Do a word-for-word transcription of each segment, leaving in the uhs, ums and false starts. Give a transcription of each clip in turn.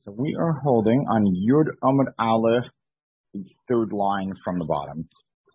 So we are holding on Yud Amud Aleph, the third line from the bottom.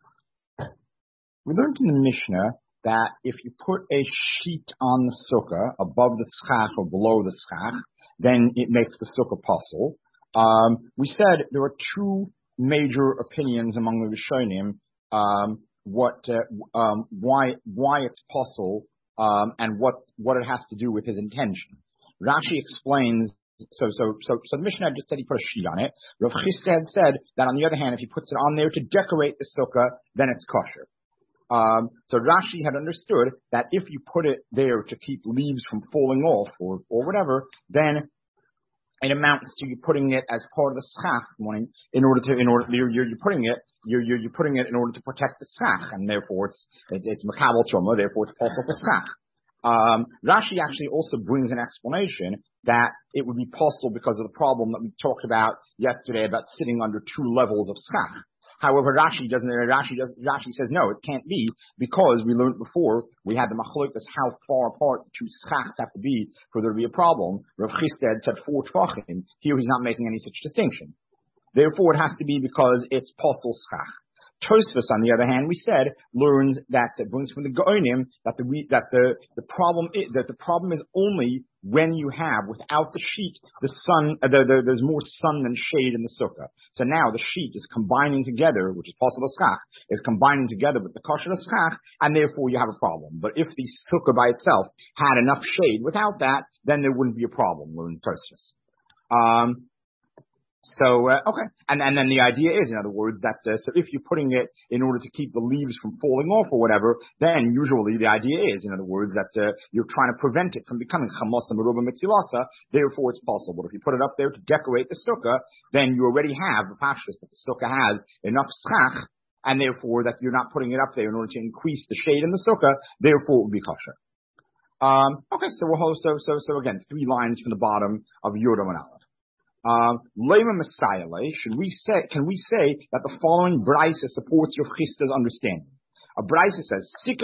We learned in the Mishnah that if you put a sheet on the sukkah above the schach or below the schach, then it makes the sukkah puzzle. Um, we said there are two major opinions among the Rishonim, um, what, uh, um, why, why it's puzzle, um, and what, what it has to do with his intention. Rashi explains. So, so, so, so the Mishnah just said he put a sheet on it. Rav Chisda had said that on the other hand, if he puts it on there to decorate the sukkah, then it's kosher. Um, so Rashi had understood that if you put it there to keep leaves from falling off or, or whatever, then it amounts to you putting it as part of the schach morning in order to, in order, you're, you're, you're putting it, you're, you're, you're putting it in order to protect the schach, and therefore it's, it, it's makabel truma, therefore it's possible for schach. Um, Rashi actually also brings an explanation that it would be possible because of the problem that we talked about yesterday about sitting under two levels of schach. However, Rashi doesn't. Rashi does. Rashi says no, it can't be because we learned before we had the machlokes how far apart two schachs have to be for there to be a problem. Rav Chisda said four tvachim. Here he's not making any such distinction. Therefore, it has to be because it's possible schach. Tosfos, on the other hand, we said learns that it brings from the Gaonim that the that the the problem is, that the problem is only when you have without the sheet the sun uh, the, the, there's more sun than shade in the sukkah. So now the sheet is combining together, which is possible schach, is combining together with the kosher schach, and therefore you have a problem. But if the sukkah by itself had enough shade without that, then there wouldn't be a problem. Learns Tosfos. Um, So, uh, okay. And, and then the idea is, in other words, that, uh, so if you're putting it in order to keep the leaves from falling off or whatever, then usually the idea is, in other words, that, uh, you're trying to prevent it from becoming chamasa meruba mitzilasa, therefore it's possible. But if you put it up there to decorate the sukkah, then you already have the pashtus that the sukkah has enough schach, and therefore that you're not putting it up there in order to increase the shade in the sukkah, therefore it would be kosher. Um, okay, so we'll, so, so, so again, three lines from the bottom of Yud Amud Aleph. Um, Lema Messiah, should we say, can we say that the following brisa supports Rav Chisda's understanding? A brisa says,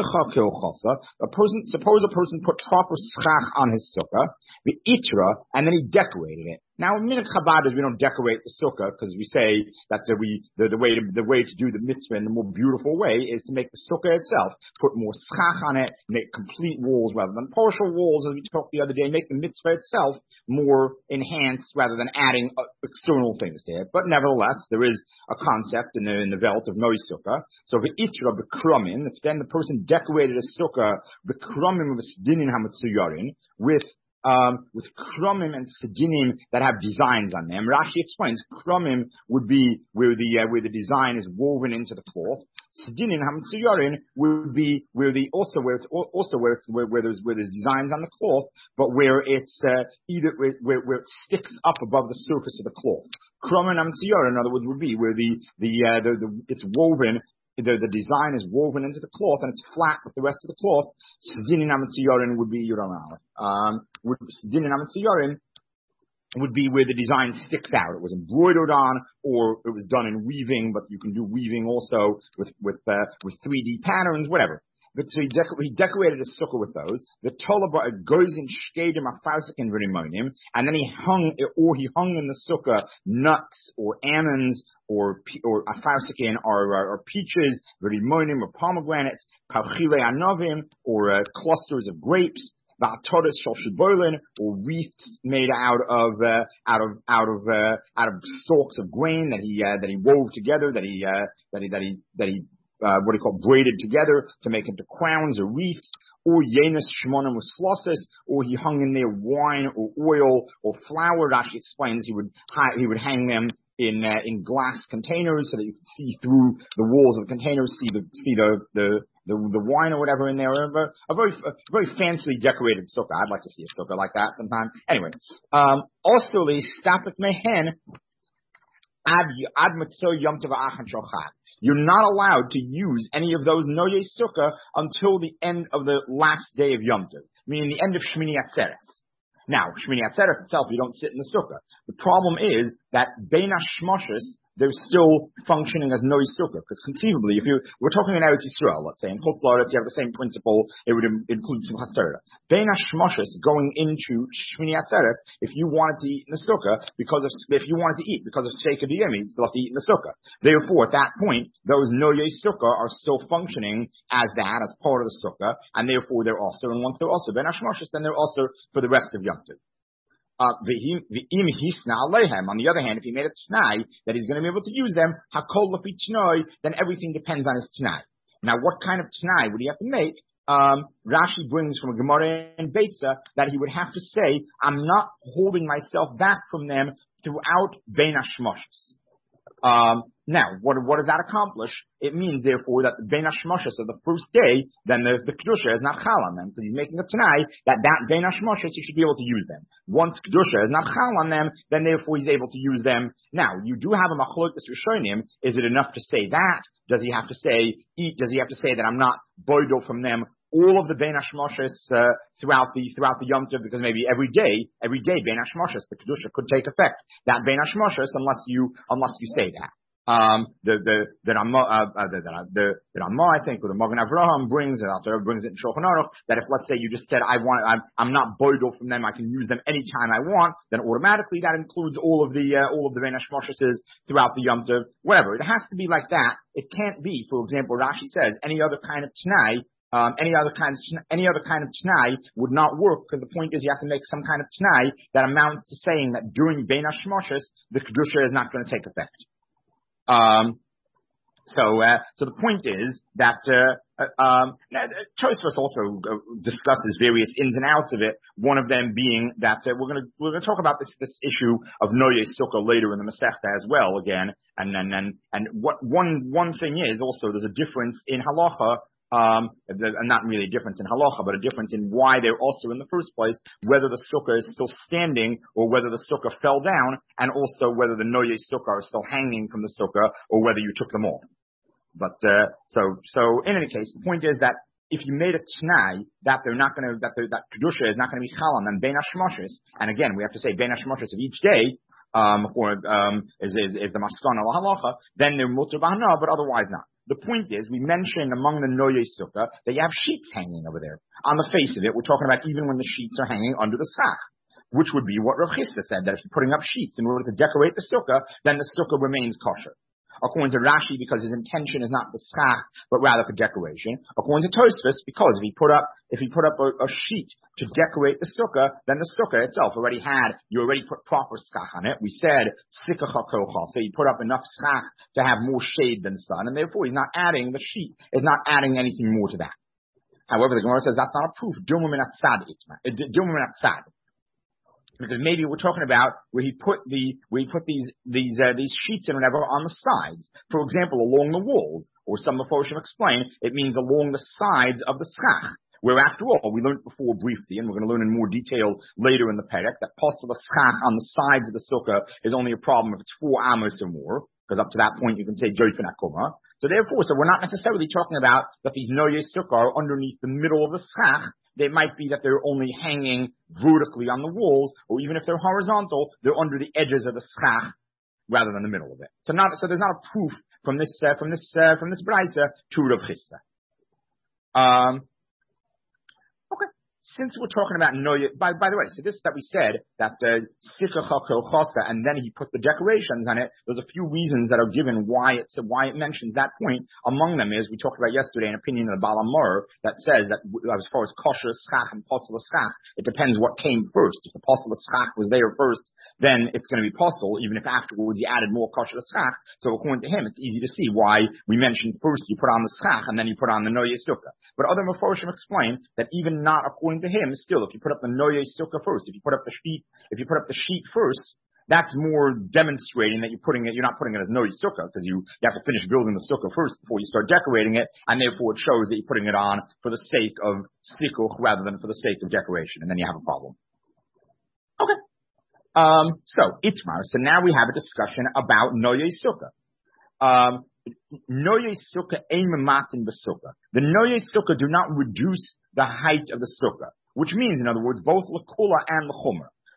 a person, suppose a person put proper schach on his sukkah, the itra, and then he decorated it. Now, in Minhag Chabad is we don't decorate the sukkah because we say that the, we, the, the way to, the way to do the mitzvah in the more beautiful way is to make the sukkah itself, put more schach on it, make complete walls rather than partial walls, as we talked the other day, make the mitzvah itself more enhanced rather than adding uh, external things to it. But nevertheless, there is a concept in the, in the Velt of Noy Sukkah. So the itra b'krumim, if then the person decorated a sukkah b'krumim of a sdinin hamatsuyarin with Um, with krumim and sedinim that have designs on them. Rashi explains krumim would be where the uh, where the design is woven into the cloth. Sedinim hamitzuyarin would be where the also where it's also where it's where, where there's where there's designs on the cloth, but where it's uh, either where where it sticks up above the surface of the cloth. Krumim and hamitzuyarin, in other words, would be where the the uh, the, the it's woven. The, the design is woven into the cloth and it's flat with the rest of the cloth. Sdinin hamitzuyarin would be Yuram Um, would Sdinin hamitzuyarin would be where the design sticks out. It was embroidered on, or it was done in weaving, but you can do weaving also with with uh, with three D patterns, whatever. But so he, deco- he decorated a sukkah with those. The tolaba goes in shkedim afasik and verimonim, and then he hung, or he hung in the sukkah nuts or almonds or or afasikin or, or, or peaches, verimonim or pomegranates, kavchile anovim or uh, clusters of grapes, ba'atodas shel shibolin or wreaths made out of uh, out of out of uh, out of stalks of grain that he uh, that he wove together, that he uh, that he that he that he Uh, what do you call braided together to make into crowns or wreaths, or yenis shmonim with slosses, or he hung in there wine or oil or flour. Rashi explains he would he would hang them in uh, in glass containers so that you could see through the walls of the containers, see the see the the the, the wine or whatever in there. A, a very a very fancily decorated sukkah. I'd like to see a sukkah like that sometime. Anyway, um, also the stapik mehen ad ad matzo yom tov achan shochat. You're not allowed to use any of those Noye Sukkah until the end of the last day of Yom Tov, meaning the end of Shmini Atzeres. Now, Shmini Atzeres itself, you don't sit in the Sukkah. The problem is that Bein HaShmoshes, they're still functioning as Noy Sukkah, because conceivably, if you, we're talking in Eretz Yisrael, let's say, in Chutz La'aretz, you have the same principle, it would include Simchas Torah. Bein HaShmoshes going into Shmini Atzeres, if you wanted to eat in the Sukkah, because of, if you wanted to eat, because of Sheikh Adiyemi, you still have to eat in the Sukkah. Therefore, at that point, those Noy Sukkah are still functioning as that, as part of the Sukkah, and therefore they're also, and once they're also Bein HaShmoshes, then they're also for the rest of Yom Tov. Uh, on the other hand, if he made a t'nai that he's going to be able to use them, hakol lafi t'nai, then everything depends on his t'nai. Now, what kind of t'nai would he have to make? Um, Rashi brings from a Gemara in Beitza that he would have to say, I'm not holding myself back from them throughout Bein HaShmoshes. Um, now, what, what does that accomplish? It means, therefore, that the Bein HaShmoshes of the first day, then the, the Kedusha is not chal on them, because he's making a t'nai that that Bein HaShmoshes, he should be able to use them. Once Kedusha is not chal on them, then therefore he's able to use them. Now, you do have a machlokes rishonim. Is it enough to say that? Does he have to say, eat, does he have to say that I'm not boidel from them all of the Bein HaShmoshes uh, throughout the throughout the Yom Tov, because maybe every day, every day Bein HaShmoshes, the Kedusha could take effect. That Bein HaShmoshes, unless you unless you say that. Um, the the the Ramah, uh, uh, the the the Ramah, I think, or the Magen Avraham brings it, Alter brings it in Shulchan Aruch, that if, let's say, you just said I want, I'm I'm not boidel from them, I can use them anytime I want, then automatically that includes all of the uh, all of the Bein HaShmoshes throughout the Yom Tov, whatever. It has to be like that. It can't be, for example, Rashi says any other kind of t'nai. Um, any other kind of any other kind of t'nai would not work, because the point is you have to make some kind of t'nai that amounts to saying that during Bein HaShmoshes the kedusha is not going to take effect. Um, so uh, so the point is that uh, uh, um, Tosfos also discusses various ins and outs of it. One of them being that uh, we're going to we're going to talk about this this issue of Noye Sukkah later in the Masechta as well again. And and and and what one one thing is also there's a difference in halacha. Um, not really a difference in halacha, but a difference in why they're also in the first place, whether the sukkah is still standing or whether the sukkah fell down, and also whether the noye sukkah are still hanging from the sukkah or whether you took them off. But, uh, so, so in any case, the point is that if you made a t'nai that they're not going to, that the, that kedusha is not going to be chal on them, Bein HaShmoshes, and again, we have to say Bein HaShmoshes of each day, um, or, um, is, is, is the maskana la halacha, then they're mutar b'hana, but otherwise not. The point is, we mentioned among the Noye Sukkah that you have sheets hanging over there. On the face of it, we're talking about even when the sheets are hanging under the schach, which would be what Rav Chisda said, that if you're putting up sheets in order to decorate the Sukkah, then the Sukkah remains kosher. According to Rashi, because his intention is not the schach, but rather for decoration. According to Tosfos, because if he put up, if he put up a, a sheet to decorate the sukkah, then the sukkah itself already had, you already put proper schach on it. We said, sikach hakochal, so he put up enough schach to have more shade than sun, and therefore he's not adding, the sheet is not adding anything more to that. However, the Gemara says that's not a proof. Dilma min atzad itma. Dilma min atzad. Because maybe we're talking about where he put the where he put these these uh, these sheets and whatever on the sides, for example, along the walls, or some of Mephoshim explain it means along the sides of the schach. Where after all, we learned before briefly, and we're going to learn in more detail later in the perek, that possible schach on the sides of the sukkah is only a problem if it's four amos or more, because up to that point you can say joyfin akuma. So therefore, so we're not necessarily talking about that these noye sukkah are underneath the middle of the schach. They might be that they're only hanging vertically on the walls, or even if they're horizontal, they're under the edges of the schach rather than the middle of it. So not, so there's not a proof from this, uh, from this, uh, from this brayso to Rav Chisda. Um, okay. Since we're talking about Noye, by, by the way, so this that we said, that, uh, and then he put the decorations on it, there's a few reasons that are given why it's, why it mentions that point. Among them is, we talked about yesterday, an opinion of the Baal HaMaor that says that as far as kosher schach and possible schach, it depends what came first. If the possible schach was there first, then it's going to be possible, even if afterwards you added more kosher schach. So according to him, it's easy to see why we mentioned first you put on the schach and then you put on the noye sukkah. But other Mephoshim explain that even not according to him, still, if you put up the noye sukkah first, if you put up the sheet, if you put up the sheet first, that's more demonstrating that you're putting it, you're not putting it as noye sukkah, because you, you have to finish building the sukkah first before you start decorating it, and therefore it shows that you're putting it on for the sake of sikuch rather than for the sake of decoration, and then you have a problem. Okay. Um, so, Itmar, so now we have a discussion about noye sukkah. Um, Noye sukkah ein mematin b'sukkah. The noye sukkah do not reduce the height of the sukkah, which means, in other words, both l'kula and l'chumra.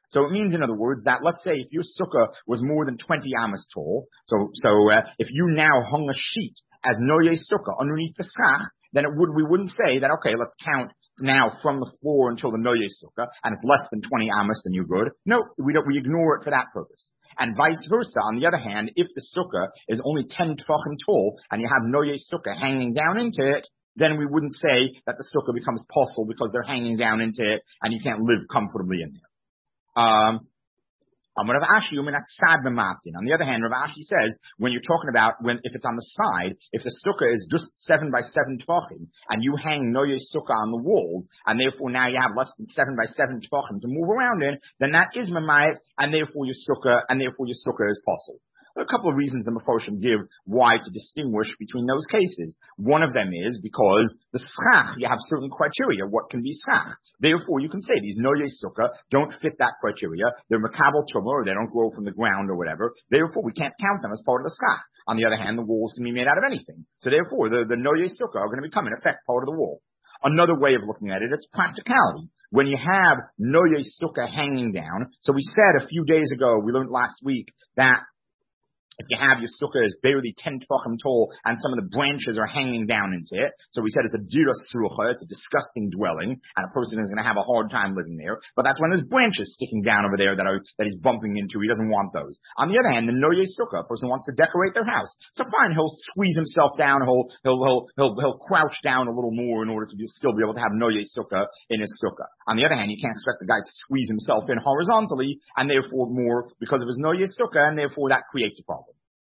So it means, in other words, that let's say if your sukkah was more than twenty amas tall, so so uh, if you now hung a sheet as noye sukkah underneath the schach, then it would we wouldn't say that, okay, let's count now from the floor until the noye sukkah, and it's less than twenty amas, then you're good. No, we don't. We ignore it for that purpose. And vice versa. On the other hand, if the sukkah is only ten tefachim tall and you have noye sukkah hanging down into it, then we wouldn't say that the sukkah becomes possible because they're hanging down into it and you can't live comfortably in there. Um, On the other hand, Rav Ashi says, when you're talking about when if it's on the side, if the sukkah is just seven by seven tefachim, and you hang noye sukkah on the walls, and therefore now you have less than seven by seven tefachim to move around in, then that is mamayit, and therefore your sukkah, and therefore your sukkah is possible. There are a couple of reasons the Mefarshim give why to distinguish between those cases. One of them is because the schach, you have certain criteria. What can be schach? Therefore, you can say these noye sukkah don't fit that criteria. They're makabel tumah, or they don't grow from the ground or whatever. Therefore, we can't count them as part of the schach. On the other hand, the walls can be made out of anything. So therefore, the, the noye sukkah are going to become, in effect, part of the wall. Another way of looking at it, it's practicality. When you have noye sukkah hanging down, so we said a few days ago, we learned last week, that if you have your sukkah is barely ten tefachim tall and some of the branches are hanging down into it, so we said it's a dira srucha, it's a disgusting dwelling, and a person is going to have a hard time living there. But that's when there's branches sticking down over there that are that he's bumping into. He doesn't want those. On the other hand, the noye sukkah, a person wants to decorate their house. So fine, he'll squeeze himself down, he'll he'll he'll he'll, he'll crouch down a little more in order to be, still be able to have noye sukkah in his sukkah. On the other hand, you can't expect the guy to squeeze himself in horizontally, and therefore more because of his noye sukkah, and therefore that creates a problem.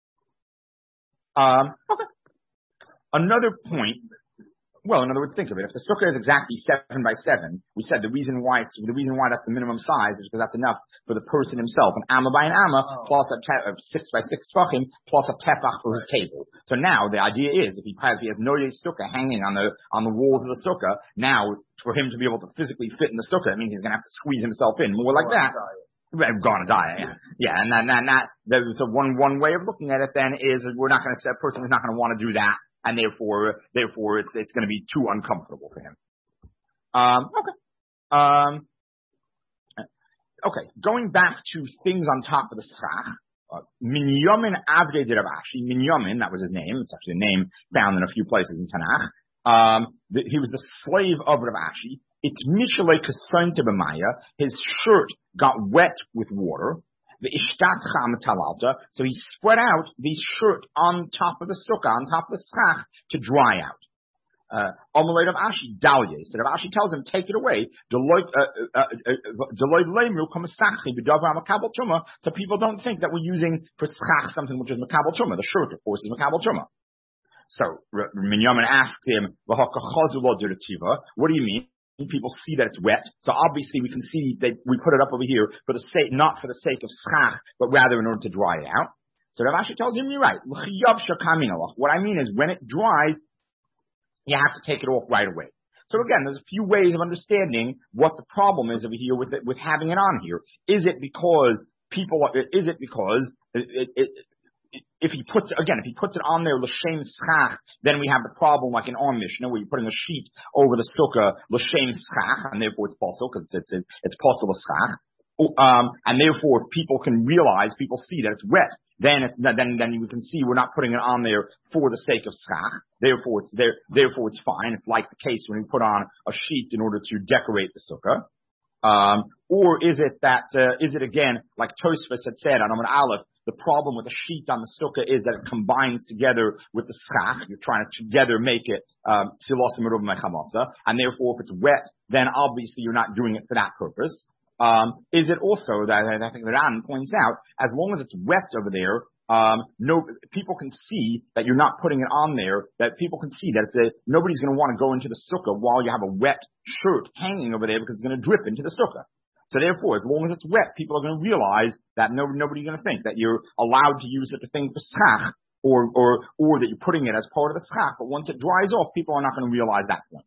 Um, okay. Another point, well, in other words, think of it. If the sukkah is exactly seven by seven, we said the reason why it's, the reason why that's the minimum size is because that's enough for the person himself. An amma by an amma, oh. plus a te- six by six tefachim, plus a tefach for his table. So now the idea is, if he has, if he has noye sukkah hanging on the, on the walls of the sukkah, now for him to be able to physically fit in the sukkah, it means he's going to have to squeeze himself in more like that. We're gonna die, yeah. Yeah, and that, that, that, there's a one, one way of looking at it then is we're not gonna say, a person is not gonna want to do that, and therefore, therefore it's, it's gonna be too uncomfortable for him. Um, okay. Um, okay, going back to things on top of the schach, uh, Minyamin Avdei de Rav Ashi, Minyamin, that was his name, it's actually a name found in a few places in Tanakh. Um, the, he was the slave of Rav Ashi. It's Mishalei Kasainta B'maya. His shirt got wet with water. The Ishtat Cham Talalta. So he spread out the shirt on top of the sukkah, on top of the schach, to dry out. Amalei Rav Ashi Dalye. So Rav Ashi tells him, take it away. So people don't think that we're using for schach something which is makabel tumah. The shirt, of course, is makabel tumah. So Minyamin asks him, what do you mean? People see that it's wet, so obviously we can see that we put it up over here for the sake, not for the sake of schach, but rather in order to dry it out. So Rav Ashi tells him, you're right. What I mean is, when it dries, you have to take it off right away. So again, there's a few ways of understanding what the problem is over here with it, with having it on here. Is it because people? Is it because it, it, it, if he puts, again, if he puts it on there, l'shem schach, then we have the problem like in our Mishnah, where you're putting a sheet over the sukkah, l'shem schach, and therefore it's possible, because it's, it's, it's possible schach. Um, and therefore, if people can realize, people see that it's wet, then, it, then, then you can see we're not putting it on there for the sake of schach. Therefore, it's there, therefore it's fine. It's like the case when we put on a sheet in order to decorate the sukkah. Um, or is it that, uh, is it again, like Tosfos had said on Amud Aleph, the problem with the sheet on the sukkah is that it combines together with the schach. You're trying to together make it, um, and therefore if it's wet, then obviously you're not doing it for that purpose. Um, is it also that, I think that Ran points out, as long as it's wet over there, um, no, people can see that you're not putting it on there, that people can see that it's a, nobody's going to want to go into the sukkah while you have a wet shirt hanging over there because it's going to drip into the sukkah. So therefore, as long as it's wet, people are going to realize that no, nobody's going to think that you're allowed to use such a thing for schach, or, or, or that you're putting it as part of the schach. But once it dries off, people are not going to realize that point.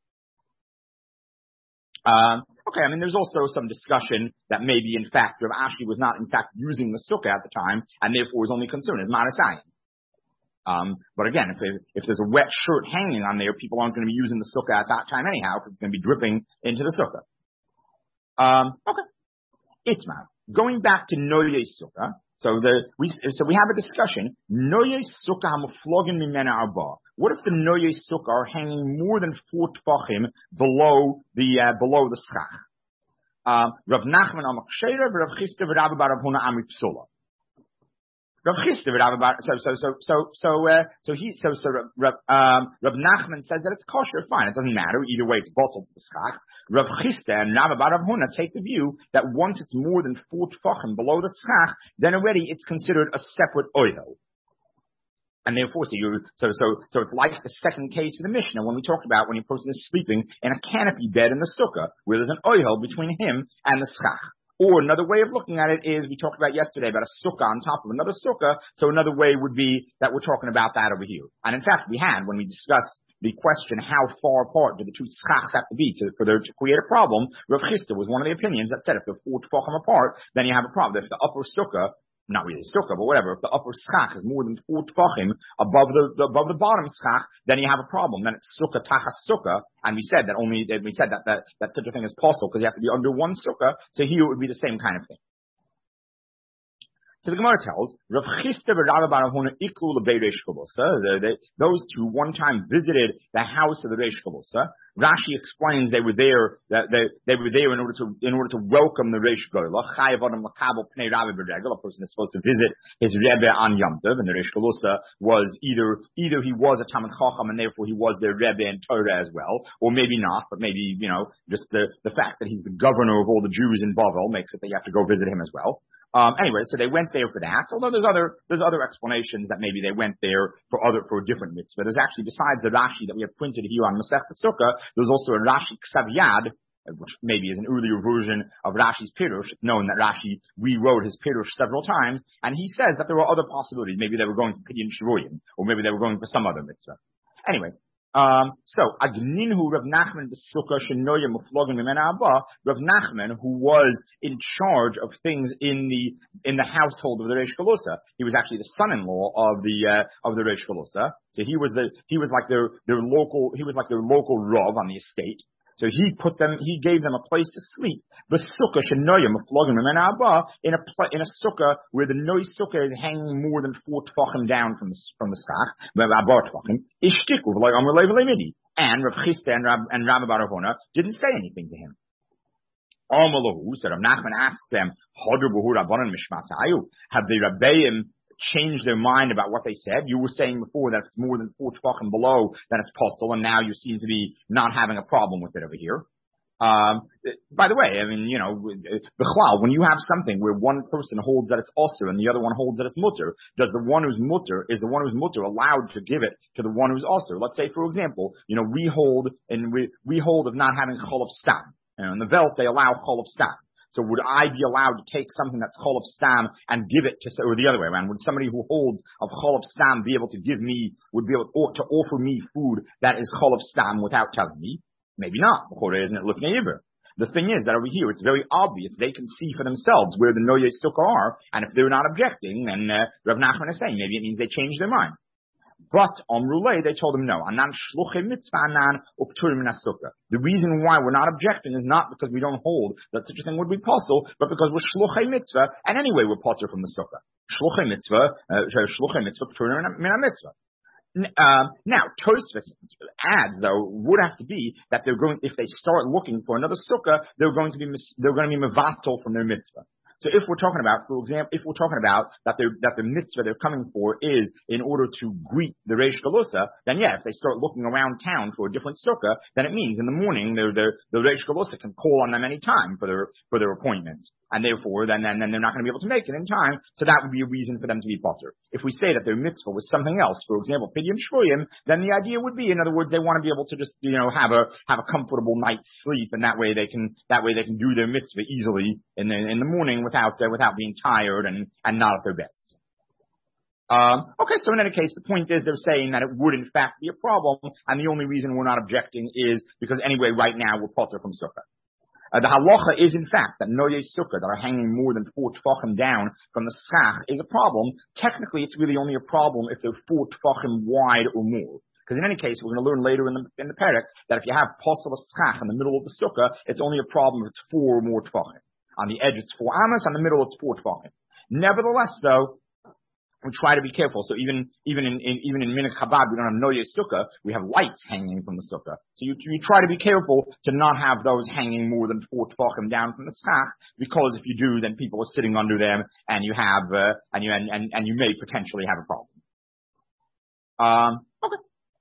Um, okay, I mean, there's also some discussion that maybe, in fact, Rav Ashi was not, in fact, using the sukkah at the time, and therefore was only concerned as Marasayan. Um, but again, if, it, if there's a wet shirt hanging on there, people aren't going to be using the sukkah at that time anyhow, because it's going to be dripping into the sukkah. Um, okay. Itma. Going back to Noye Sukkah, so the we so we have a discussion. Noye Sukkah hamuflogin mimena arba. What if the Noye Sukkah are hanging more than four tefachim below the uh, below the schach? Rav Nachman amak sheira, Rav Chisda v'Rabbi bar Rav Huna amri psula. Rav Chisda v'Rabbi bar so so so so so uh, so he so so Rav um, Rav Nachman says that it's kosher, fine, it doesn't matter either way, it's bottled to the schach. Rav Chisda and Rabbi bar Rav Huna take the view that once it's more than four tefachim below the schach, then already it's considered a separate oil. And therefore, so you so so so it's like the second case of the Mishnah when we talked about when a person is sleeping in a canopy bed in the sukkah where there's an oil between him and the schach. Or another way of looking at it is we talked about yesterday about a sukkah on top of another sukkah. So another way would be that we're talking about that over here. And in fact, we had when we discussed the question how far apart do the two schachs have to be to, for there to create a problem. Rav Chisda was one of the opinions that said if they're four tefachim apart, then you have a problem. If the upper sukkah, not really sukkah, but whatever, if the upper schach is more than four tefachim above the, the above the bottom schach, then you have a problem. Then it's sukkah tachas sukkah, and we said that only we said that that, that such a thing is possible because you have to be under one sukkah. So here it would be the same kind of thing. So the Gemara tells, Rav Chisda v'Rabbi bar Rav Huna iklu lebei Reish Kavusa. Those two one time visited the house of the Reish Kavusa. Rashi explains they were there, that they, they were there in order to, in order to welcome the Reish Goyla. Chayav adam l'kabel pnei Rabbi b'regel. A person is supposed to visit his Rebbe on Yom Tov, and the Reish Kavusa was either, either he was a Talmid Chacham and therefore he was their Rebbe in Torah as well, or maybe not, but maybe, you know, just the, the fact that he's the governor of all the Jews in Bavel makes it that you have to go visit him as well. Um, anyway, so they went there for that. Although there's other there's other explanations that maybe they went there for other for a different mitzvah. There's actually besides the Rashi that we have printed here on Masechta Sukkah, there's also a Rashi Ksav Yad, which maybe is an earlier version of Rashi's Pirush. It's known that Rashi rewrote his Pirush several times, and he says that there were other possibilities. Maybe they were going for Pidyon Shivuyim, or maybe they were going for some other mitzvah. Anyway. Um, so, Agninhu Rav Nachman b'sukkah shenoya muflogin mimena abba, Rav Nachman, who was in charge of things in the, in the household of the Reish Kavusa. He was actually the son-in-law of the, uh, of the Reish Kavusa. So he was the, he was like their, their local, he was like their local Rav on the estate. So he put them, he gave them a place to sleep. The sukkah shenoya muflogin mimena abba, in a, in a sukkah where the noy sukkah is hanging more than four tefachim down from the, from the schach, abba tefachim, ishtiku like on midi. And Rav Chisda and Rab, and Rabbi bar Rav Huna didn't say anything to him. Amalahu, so Rav Nachman asked them, Hodru b'hu rabbanan mishmatayu, have the Rabbeim changed their mind about what they said? You were saying before that it's more than four tefachim below, then it's possible, and now you seem to be not having a problem with it over here. Um, by the way, I mean, you know, when you have something where one person holds that it's also and the other one holds that it's mutter, does the one who's mutter, is the one who's mutter allowed to give it to the one who's also? Let's say, for example, you know, we hold, and we, we hold of not having chol of stam. You know, in the Velt, they allow chol of stam. So would I be allowed to take something that's chol of stam and give it to, or the other way around? Would somebody who holds of chol of stam be able to give me, would be able to offer me food that is chol of stam without telling me? Maybe not. Isn't it looking at The thing is that over here, it's very obvious. They can see for themselves where the Noye Sukkah are, and if they're not objecting, then uh, Rav Nachman is saying maybe it means they changed their mind. But on Rulay, they told him no. Anan shluchei mitzvah anan upturim min sukkah. The reason why we're not objecting is not because we don't hold that such a thing would be possible, but because we're shluchei mitzvah, and anyway we're potter from the sukkah. Shluchei mitzvah, shluchei mitzvah, upturim min mitzvah. Um, now, Tosfos adds, though, would have to be that they're going, if they start looking for another sukkah, they're going to be, they're going to be mevatel from their mitzvah. So if we're talking about, for example, if we're talking about that they're, that the mitzvah they're coming for is in order to greet the Reish Kavusa, then yeah, if they start looking around town for a different sukkah, then it means in the morning the the Reish Kavusa can call on them any time for their for their appointment. And therefore, then, then, then they're not going to be able to make it in time. So that would be a reason for them to be potter. If we say that their mitzvah was something else, for example, Pidyon Shvuyim, then the idea would be, in other words, they want to be able to just, you know, have a, have a comfortable night's sleep, and that way they can, that way they can do their mitzvah easily in the, in the morning without, uh, without being tired and, and not at their best. Um, okay, so in any case, the point is they're saying that it would in fact be a problem, and the only reason we're not objecting is because anyway, right now we're potter from sukkah. Uh, the halacha is, in fact, that noye sukkah that are hanging more than four tefachim down from the schach is a problem. Technically, it's really only a problem if they're four tefachim wide or more. Because in any case, we're going to learn later in the in the parak that if you have posel schach in the middle of the sukkah, it's only a problem if it's four or more tefachim. On the edge, it's four amas. On the middle, it's four tefachim. Nevertheless, though, we try to be careful. So even even in, in even in Minhag Chabad, we don't have Noye Sukkah. We have lights hanging from the sukkah. So you you try to be careful to not have those hanging more than four tefachim down from the schach, because if you do, then people are sitting under them, and you have uh, and you and, and and you may potentially have a problem. Um, okay.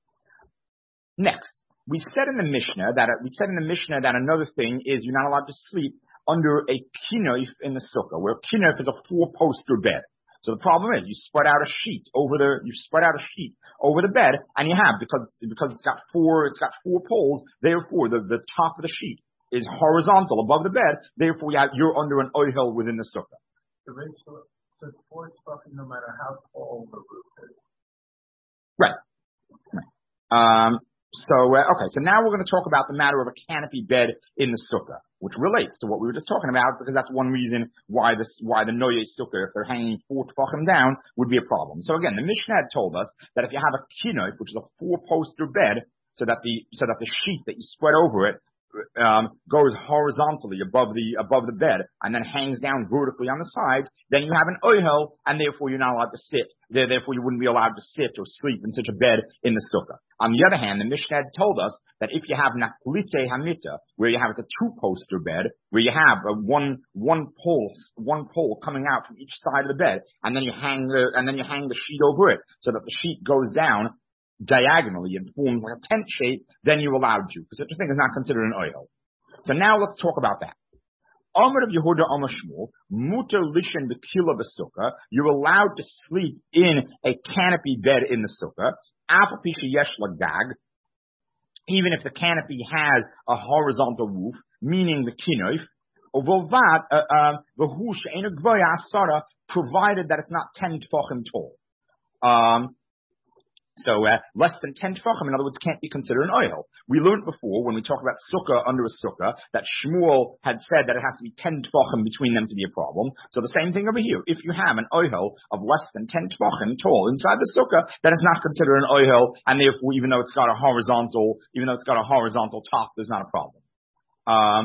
Next, we said in the Mishnah that we said in the Mishnah that another thing is you're not allowed to sleep under a kinoif in the sukkah, where kinoif is a four-poster bed. So the problem is you spread out a sheet over the, you spread out a sheet over the bed, and you have, because, because it's got four, it's got four poles, therefore the, the top of the sheet is horizontal above the bed, therefore you have, you're under an oihel within the sukkah. So it's four tefachim no matter how tall the roof is. Right. right. Um, So, uh, okay, so now we're going to talk about the matter of a canopy bed in the sukkah, which relates to what we were just talking about, because that's one reason why this, why the Noye Sukkah, if they're hanging four tefachim down, would be a problem. So again, the Mishnah had told us that if you have a kinoif, which is a four-poster bed, so that the, so that the sheet that you spread over it, um, goes horizontally above the, above the bed, and then hangs down vertically on the sides, then you have an oihel, and therefore you're not allowed to sit. Therefore you wouldn't be allowed to sit or sleep in such a bed in the sukkah. On the other hand, the Mishnah had told us that if you have naklite hamita, where you have a two-poster bed, where you have a one, one pole, one pole coming out from each side of the bed, and then you hang the, and then you hang the sheet over it, so that the sheet goes down diagonally and forms like a tent shape, then you're allowed to, because such a thing is not considered an oil. So now let's talk about that. Amar of Yehuda Amar Shmuel, muter lishen b'kila b'sukkah, you're allowed to sleep in a canopy bed in the sukkah, afal pi sheyesh lagag, even if the canopy has a horizontal roof, meaning the kinoif, uvolvad v'hu she'enu gvoya asara, provided that it's not ten tefachim tall. Um, So, uh, less than ten tefachim, in other words, can't be considered an oil. We learned before, when we talk about sukkah under a sukkah, that Shmuel had said that it has to be ten tefachim between them to be a problem. So the same thing over here. If you have an oil of less than ten tefachim tall inside the sukkah, then it's not considered an oil, and therefore, even though it's got a horizontal, even though it's got a horizontal top, there's not a problem. Um,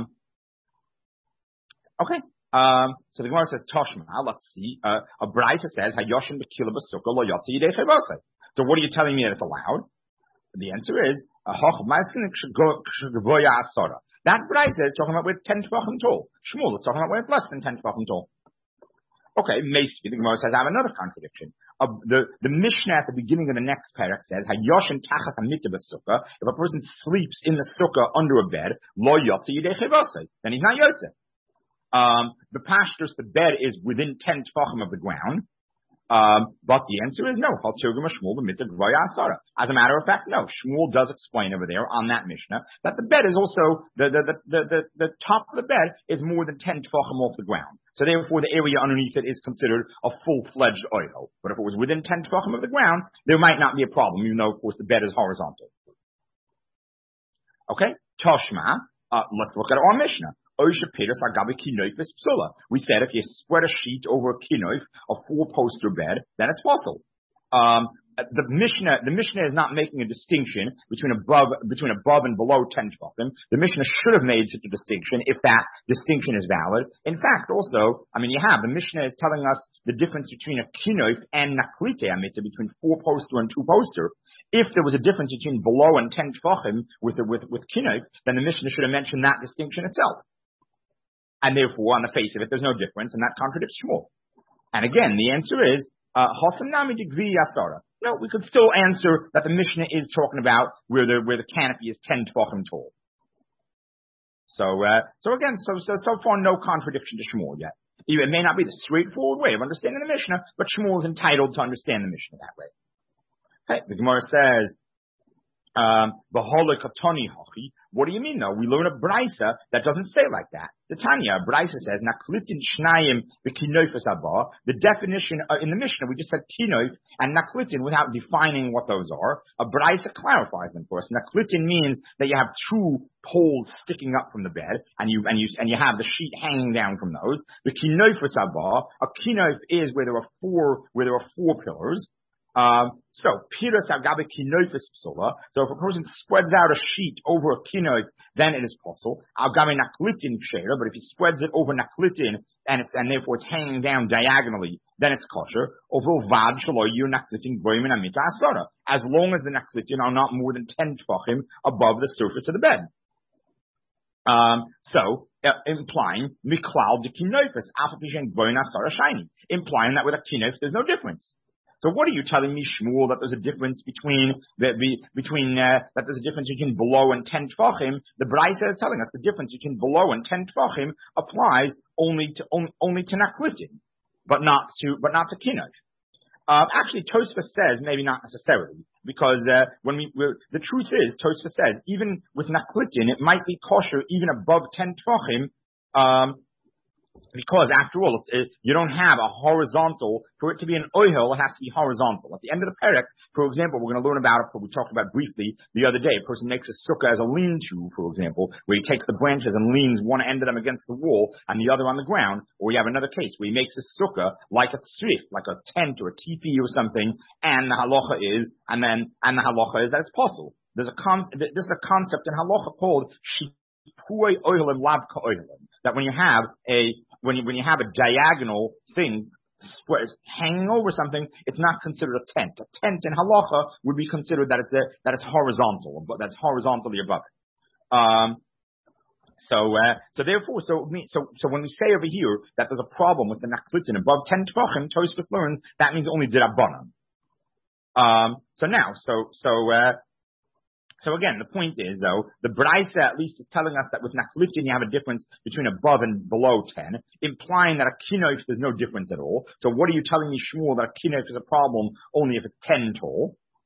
okay. Um, so the Gemara says, Toshma, let's see, uh, a Braisa says, Hayoshin b'kila b'sukkah lo yotzi yidei chevosei. So what are you telling me that it's allowed? The answer is, that Braisa is talking about where it's ten tefachim tall. Shmuel is talking about where it's less than ten tefachim tall. Okay, maybe the Gemara says I have another contradiction. Uh, the, the Mishnah at the beginning of the next parak says, Hayoshin tachas hamita b'sukkah, if a person sleeps in the sukkah under a bed, lo yotze yidei chevosei, then he's not yotze. Um, the pastures, the bed is within ten tefachim of the ground. Um, but the answer is no. As a matter of fact, no. Shmuel does explain over there on that Mishnah that the bed is also, the, the, the, the, the, the top of the bed is more than ten tefachim off the ground. So therefore the area underneath it is considered a full-fledged oil. But if it was within ten tefachim of the ground, there might not be a problem, even though of course the bed is horizontal. Okay? Toshma, uh, let's look at our Mishnah. We said if you spread a sheet over a kinoif, a four-poster bed, then it's possible. Um, the Mishnah, the Mishnah is not making a distinction between above, between above and below ten tefachim. The Mishnah should have made such a distinction if that distinction is valid. In fact, also, I mean, you have, the Mishnah is telling us the difference between a kinoif and naklite amita, between four-poster and two-poster. If there was a difference between below and ten tefachim with, with, with kinoif, then the Mishnah should have mentioned that distinction itself. And therefore, on the face of it, there's no difference, and that contradicts Shmuel. And again, the answer is, Hosan nami digvi yasara. No, we could still answer that the Mishnah is talking about where the, where the canopy is ten tefachim tall. So, uh, so again, so, so, so far no contradiction to Shmuel yet. It may not be the straightforward way of understanding the Mishnah, but Shmuel is entitled to understand the Mishnah that way. Okay, the Gemara says, Um, what do you mean though? We learn a Braisa that doesn't say like that. The Tanya, Braisa says, Naklitin Shnayim B'Kinoifas Abba. The definition uh, in the Mishnah, we just said Kinoif and Naklitin without defining what those are. A Braisa clarifies them for us. Naklitin means that you have two poles sticking up from the bed and you, and you, and you have the sheet hanging down from those. The Kinoifas Abba, a Kinoif is where there are four, where there are four pillars. Um, so, piras agabe kinofis psula. So if a person spreads out a sheet over a kinoif, then it is possible. Agabe naklitin kshera, but if he spreads it over naklitin, and it's, and therefore it's hanging down diagonally, then it's kosher. Over vad shalo yu naklitin goyim amita asara. As long as the naklitin are not more than ten tefachim above the surface of the bed. Um, so, uh, implying miklal de kinofis, afapishen goyin asara shiny. Implying that with a kinoif there's no difference. So what are you telling me, Shmuel, that there's a difference between the, the between uh, that there's a difference between below and ten tefachim? The Braisa is telling us the difference between below and ten tefachim applies only to on, only to naklitin, but not to but not to kinoj. Uh, actually, Tosfos says maybe not necessarily, because uh, when we we're, the truth is, Tosfos says even with naklitin it might be kosher even above ten tefachim. Um, Because after all, it's, it, you don't have a horizontal, for it to be an oihel, it has to be horizontal. At the end of the perek, for example, we're going to learn about it, we talked about briefly the other day, a person makes a sukkah as a lean-to, for example, where he takes the branches and leans one end of them against the wall and the other on the ground, or you have another case where he makes a sukkah like a tzrif, like a tent or a teepee or something, and the halacha is, and then, and the halacha is that it's possible. There's a con, this is a concept in halacha called shipui oihelim lavka oihelim, that when you have a When you, when you have a diagonal thing hanging over something, it's not considered a tent. A tent in halacha would be considered that it's there, that it's horizontal, but that's horizontally above it. Um, so, uh, so therefore, so, so, so when we say over here that there's a problem with the naklitin above ten tefachim, Tosfos learns that means only dirabanan. Um, so now, so, so, uh, So again, the point is, though, the Braisa at least is telling us that with naklitin you have a difference between above and below ten, implying that a kinoif there's no difference at all. So what are you telling me, Shmuel, that a kinoif is a problem only if it's ten tall?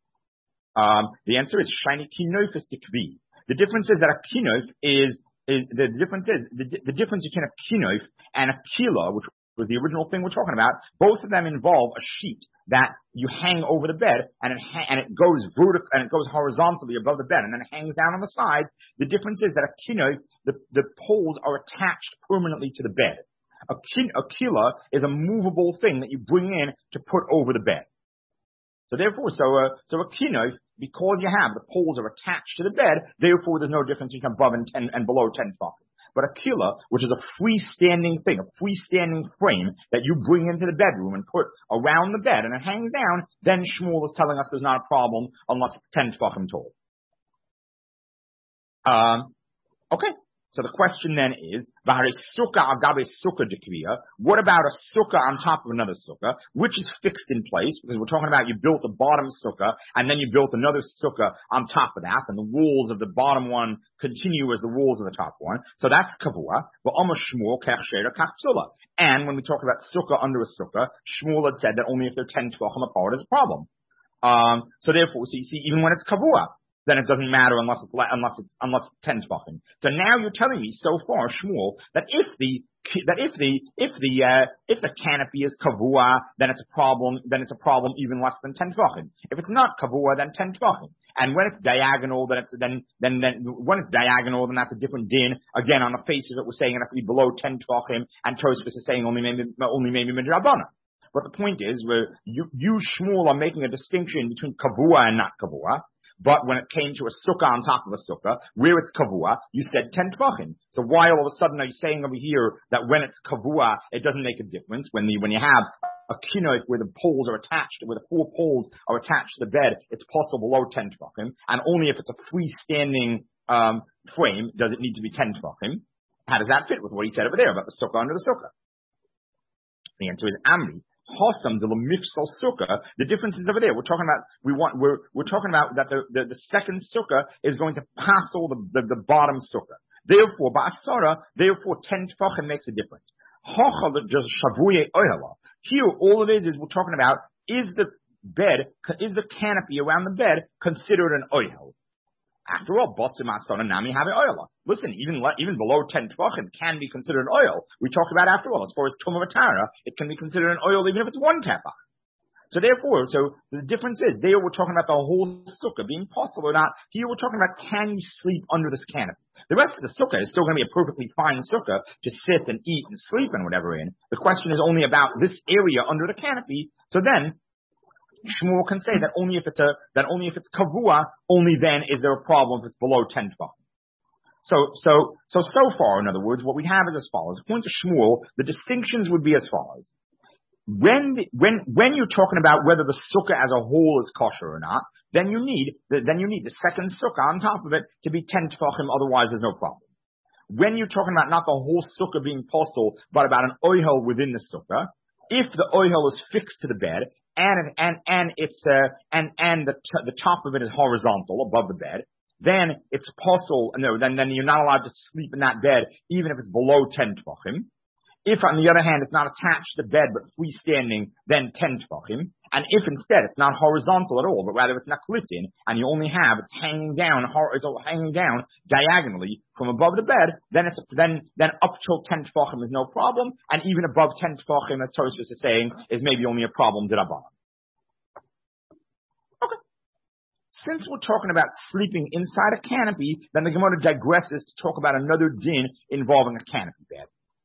Um, the answer is shiny kinoif is tikvi. The difference is that a kinoif is, is the difference is the, the difference between a kinoif and a kila, which was the original thing we're talking about. Both of them involve a sheet that you hang over the bed, and it ha- and it goes vertical and it goes horizontally above the bed, and then it hangs down on the sides. The difference is that a kinoif, the the poles are attached permanently to the bed. A kin, a kila is a movable thing that you bring in to put over the bed. So therefore, so uh, so a kinoif, because you have the poles are attached to the bed, therefore there's no difference between above and ten and below ten tefachim. But a kila, which is a freestanding thing, a freestanding frame that you bring into the bedroom and put around the bed and it hangs down, then Shmuel is telling us there's not a problem unless it's ten tefachim tall. Um, okay. So the question then is, sukkah agabe sukkah dekriya. What about a sukkah on top of another sukkah, which is fixed in place? Because we're talking about you built the bottom sukkah, and then you built another sukkah on top of that, and the walls of the bottom one continue as the walls of the top one. So that's kavua. But Amar Shmuel kach shera kach psula. And when we talk about sukkah under a sukkah, Shmuel had said that only if they're ten tefachim apart is a problem. Um, so therefore, so you see, even when it's kavua, then it doesn't matter unless it's unless it's unless it's ten tefachim. So now you're telling me so far, Shmuel, that if the that if the if the uh, if the canopy is kavua, then it's a problem. Then it's a problem even less than ten tefachim. If it's not kavua, then ten tefachim. And when it's diagonal, then it's then then then when it's diagonal, then that's a different din. Again, on the face of it, we're saying it has to be below ten tefachim, and Tosfos is saying only maybe only maybe midrabana. But the point is, where you you Shmuel are making a distinction between kavua and not kavua. But when it came to a sukkah on top of a sukkah, where it's kavua, you said ten tefachim. So why all of a sudden are you saying over here that when it's kavua, it doesn't make a difference? When the when you have a kinoif where the poles are attached, where the four poles are attached to the bed, it's possible below ten tefachim, and only if it's a freestanding um, frame does it need to be ten tefachim. How does that fit with what he said over there about the sukkah under the sukkah? The answer is Amri. Hossam de la mifsal sukkah. The difference is over there. We're talking about we want we're we're talking about that the, the, the second sukkah is going to pass all the, the, the bottom sukkah. Therefore, ba'asara, therefore ten tefachim makes a difference. Just shavuye ohala. Here, all it is is we're talking about is the bed, is the canopy around the bed considered an oihel? After all, botzim asana nami have oil. Listen, even even below ten tefachim can be considered an oil. We talked about after all, as far as tumah v'tara, it can be considered an oil even if it's one tefach. So therefore, so the difference is there we're talking about the whole sukkah being possible or not. Here we're talking about can you sleep under this canopy. The rest of the sukkah is still going to be a perfectly fine sukkah to sit and eat and sleep and whatever in. The question is only about this area under the canopy. So then, Shmuel can say that only if it's a, that only if it's kavua, only then is there a problem if it's below ten tvachim. So, so, so, so far, in other words, what we have is as follows. According to Shmuel, the distinctions would be as follows. When, the, when, when you're talking about whether the sukkah as a whole is kosher or not, then you need, the, then you need the second sukkah on top of it to be ten tvachim, otherwise there's no problem. When you're talking about not the whole sukkah being posel, but about an oihel within the sukkah, if the oihel is fixed to the bed, and, and, and it's, uh, and, and the, t- the top of it is horizontal above the bed, then it's posel, no, then, then you're not allowed to sleep in that bed, even if it's below ten tvachim. If, on the other hand, it's not attached to the bed but freestanding, then ten tvachim. And if instead it's not horizontal at all, but rather it's naklitin, and you only have it's hanging down, it's hanging down diagonally from above the bed, then it's then then up till ten tvachim is no problem, and even above ten tvachim, as Tosfos is saying, is maybe only a problem d'Rabbanan. Okay. Since we're talking about sleeping inside a canopy, then the Gemara digresses to talk about another din involving a canopy bed.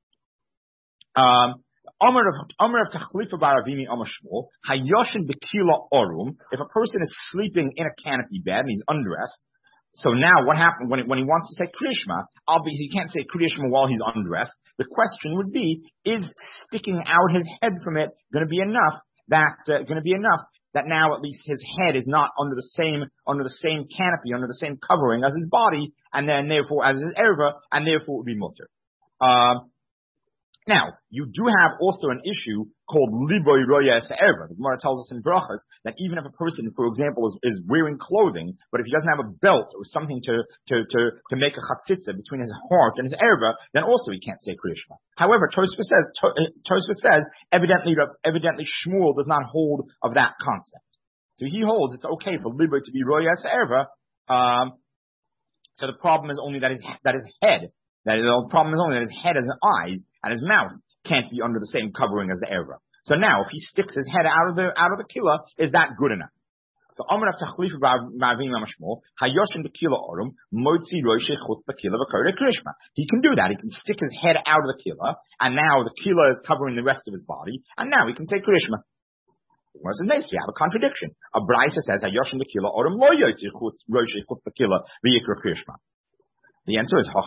Um, Amar of Amar of Tachlifa Baravimi Amar Shmuel Hayoshin Bekila Orum. If a person is sleeping in a canopy bed and he's undressed, so now what happened when it, when he wants to say Kriyashma? Obviously, he can't say Kriyashma while he's undressed. The question would be: is sticking out his head from it going to be enough? That uh, going to be enough that now at least his head is not under the same under the same canopy, under the same covering as his body, and then therefore as his erva, and therefore it would be mutter. Um, Now, you do have also an issue called liboy royas erva. The Gemara tells us in brachas that even if a person, for example, is, is wearing clothing, but if he doesn't have a belt or something to to to, to make a chatzitza between his heart and his erva, then also he can't say Kriya Shema. However, Tosfos says Tosfos says evidently evidently Shmuel does not hold of that concept. So he holds it's okay for liboy to be royas erva. Um, so the problem is only that his that his head. That the problem is only that his head and his eyes and his mouth can't be under the same covering as the erva. So now, if he sticks his head out of the out of the kila, is that good enough? So Amar of Tachlifa Ma'avim Mashmol Hayoshin Bekila Orum Motzi Roshei Chutz Bekila V'Korei Krishma. He can do that. He can stick his head out of the kila, and now the kila is covering the rest of his body, and now he can say Krishma. Whereas in this, you have a contradiction. A Brisa says Hayoshin Bekila Orum Lo Yotzi Chutz Roshei Chutz Bekila V'Yikra Krishma. The answer is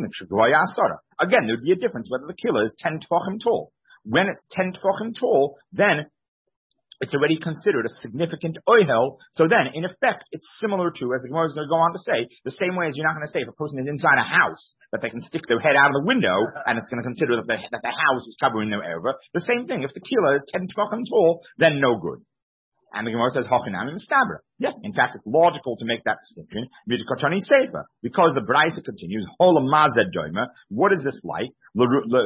again, there would be a difference whether the kila is ten tvachim tall. When it's ten tvachim tall, then it's already considered a significant oihel. So then, in effect, it's similar to, as the Gemara is going to go on to say, the same way as you're not going to say if a person is inside a house that they can stick their head out of the window and it's going to consider that the, that the house is covering their erva. The same thing. If the kila is ten tvachim tall, then no good. And the Gemara says, Hochinami Mistabra. Yeah, in fact, it's logical to make that distinction. Because the Brisa continues, what is this like? If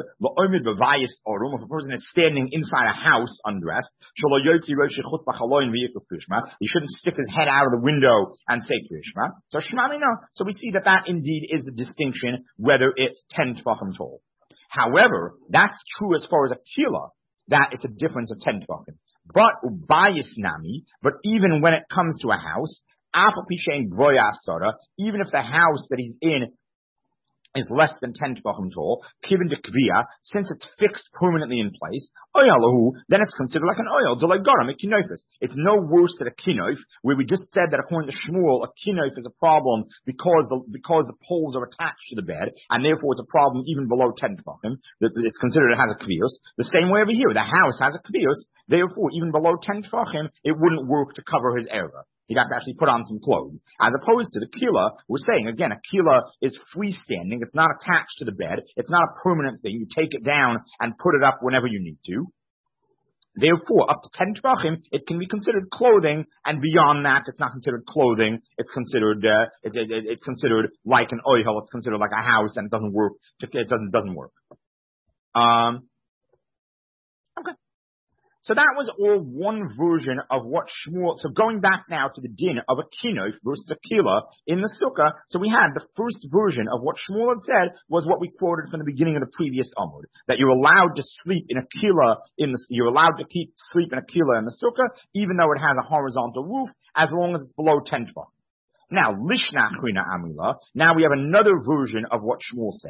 a person is standing inside a house undressed, he shouldn't stick his head out of the window and say Krishma. So Shmami, no. So we see that that indeed is the distinction, whether it's ten tvachim tall. However, that's true as far as a kila, that it's a difference of ten tvachim. But ubayis nami, but even when it comes to a house, even if the house that he's in is less than ten tvachim tall, given to kviya, since it's fixed permanently in place, oyalahu, then it's considered like an oil. It's no worse than a kinoif, where we just said that according to Shmuel, a kinoif is a problem because the because the poles are attached to the bed, and therefore it's a problem even below ten tvachim. It's considered it has a kvius. The same way over here, the house has a kvius, therefore even below ten tvachim, it wouldn't work to cover his erva. He'd have to actually put on some clothes. As opposed to the kila, we're saying, again, a kila is freestanding. It's not attached to the bed. It's not a permanent thing. You take it down and put it up whenever you need to. Therefore, up to ten tvachim, it can be considered clothing, and beyond that, it's not considered clothing. It's considered, uh, it, it, it, it's considered like an oihel. It's considered like a house, and it doesn't work. It doesn't, doesn't work. Um, okay. So that was all one version of what Shmuel, so going back now to the din of a kinof versus a kila in the sukkah, so we had the first version of what Shmuel had said was what we quoted from the beginning of the previous Amud, that you're allowed to sleep in a kila in the, you're allowed to keep sleep in a kila in the sukkah, even though it has a horizontal roof, as long as it's below ten tvachim. Now, Lishna Chrina Amila, now we have another version of what Shmuel said.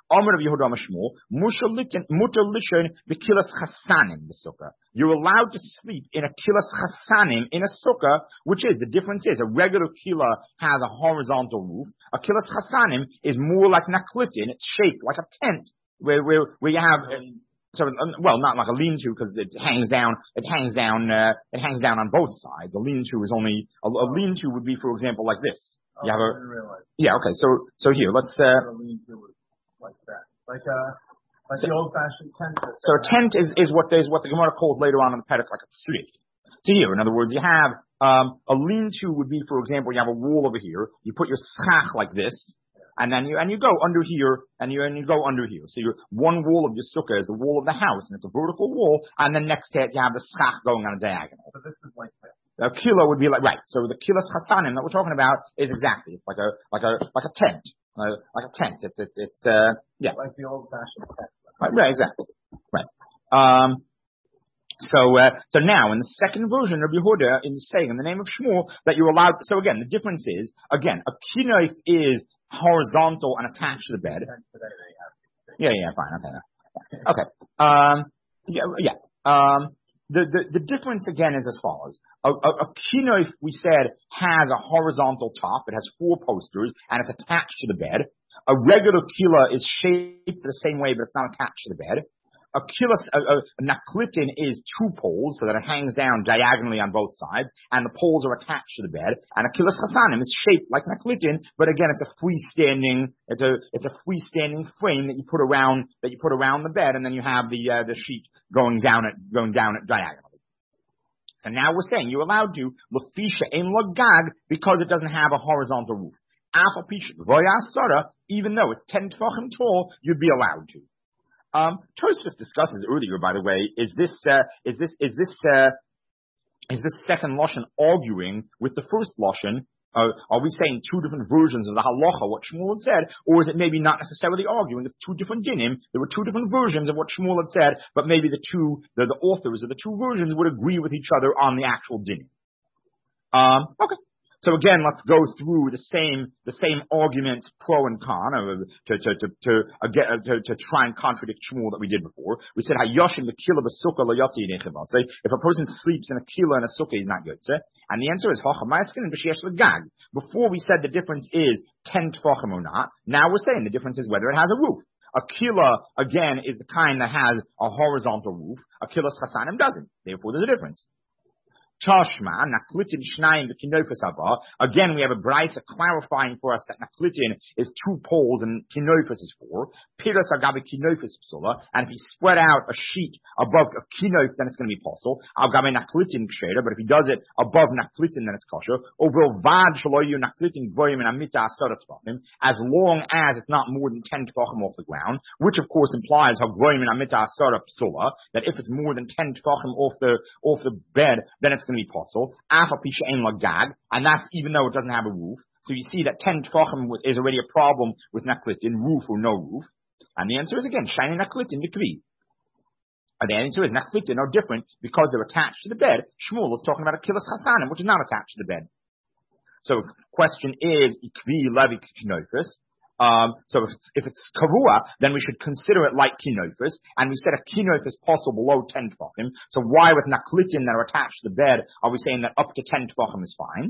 Amar of Yehuda Mashmul, Mushal Lishon V'kilas Chasanim B'sukkah. You're allowed to sleep in a kilas chasanim in a sukkah, which is, the difference is, a regular kila has a horizontal roof. A kilas chasanim is more like naklitin, it's shaped like a tent, where, where, where you have, uh, so, uh, well, not like a lean-to, because it hangs down, it hangs down, uh, it hangs down on both sides. A lean-to is only, a, a lean-to would be, for example, like this. Oh, you have I a, didn't realize. Yeah, okay, so, so here, let's, uh, A lean-to was like that. Like a, like so, the old-fashioned tent. So a tent is, is what there's, what the Gemara calls later on in the Perek like a tzrich. So here, in other words, you have, um, a lean-to would be, for example, you have a wall over here, you put your schach like this, and then you, and you go under here, and you, and you go under here. So your, one wall of your sukkah is the wall of the house, and it's a vertical wall, and then next to it you have the schach going on a diagonal. So this is like that. A kilo would be like, right, so the kilas chasanim that we're talking about is exactly, it's like a, like a, like a tent. Uh, like a tent. It's, it's, it's, uh, yeah. Like the old-fashioned tent. Right, right, exactly. Right. Um, so, uh, so now in the second version of Yehuda is saying in the name of Shmuel that you're allowed, so again, the difference is, again, a kinoif is horizontal and attached to the bed. Yeah, yeah, fine, okay. Okay. Um, yeah, yeah. Um, the, the, the difference again is as follows. A, a, a kinoif, we said, has a horizontal top. It has four posters and it's attached to the bed. A regular kila is shaped the same way, but it's not attached to the bed. A kila, a, a, a naklitin is two poles, so that it hangs down diagonally on both sides, and the poles are attached to the bed. And a kilas chasanim is shaped like naklitin, but again, it's a freestanding, it's a, it's a freestanding frame that you put around, that you put around the bed, and then you have the, uh, the sheet going down it, going down it diagonally. And now we're saying you're allowed to lefisha ein lagag because it doesn't have a horizontal roof. Even though it's ten tefachim tall, you'd be allowed to. Um, Tosfos discusses earlier, by the way, is this, uh, is this, is this, uh, is this second lashon arguing with the first lashon? Uh, are we saying two different versions of the halacha, what Shmuel had said, or is it maybe not necessarily arguing? It's two different dinim. There were two different versions of what Shmuel had said, but maybe the two, the, the authors of the two versions would agree with each other on the actual dinim. Um, okay. So again, let's go through the same the same arguments, pro and con, uh, to to to to, uh, get, uh, to to try and contradict Shmuel that we did before. We said Hayoshim the kila b'sukkah lo yotzi yinechivah. Say if a person sleeps in a kila and a sukkah, he's not yotze. And the answer is hachamayaskin and b'sheyesh l'gag. Before we said the difference is ten tefachim or not. Now we're saying the difference is whether it has a roof. A kila again is the kind that has a horizontal roof. A kilas chasanim doesn't. Therefore, there's a difference. Tashma, naklitin shnayim v'kinofis haba. Again, we have a brisa clarifying for us that naklitin is two poles and kinofis is four. Piras agabe kinofis psula. And if he spread out a sheet above a kinof, then it's going to be possible. Agabe naklitin ksheder, but if he does it above naklitin, then it's kosher. Over vad shaloyu naklitin gvoyim and amita asara tefachim, as long as it's not more than ten tefachim off the ground, which of course implies hagvoyim and amita asara psula, that if it's more than ten tefachim off the off the bed, then it's going to be possible. And that's even though it doesn't have a roof. So you see that ten tefachim is already a problem with naklitin, roof or no roof. And the answer is again, shiny naklitin vikvi. And the answer is naklitin are different because they're attached to the bed. Shmuel is talking about a kilas chasanim, which is not attached to the bed. So the question is, ikvi levi kinofis. Um, so if it's, if it's kavua, then we should consider it like kinofis, and we said a kinofis is possible below ten tefachim. So why with naklitin that are attached to the bed are we saying that up to ten tefachim is fine?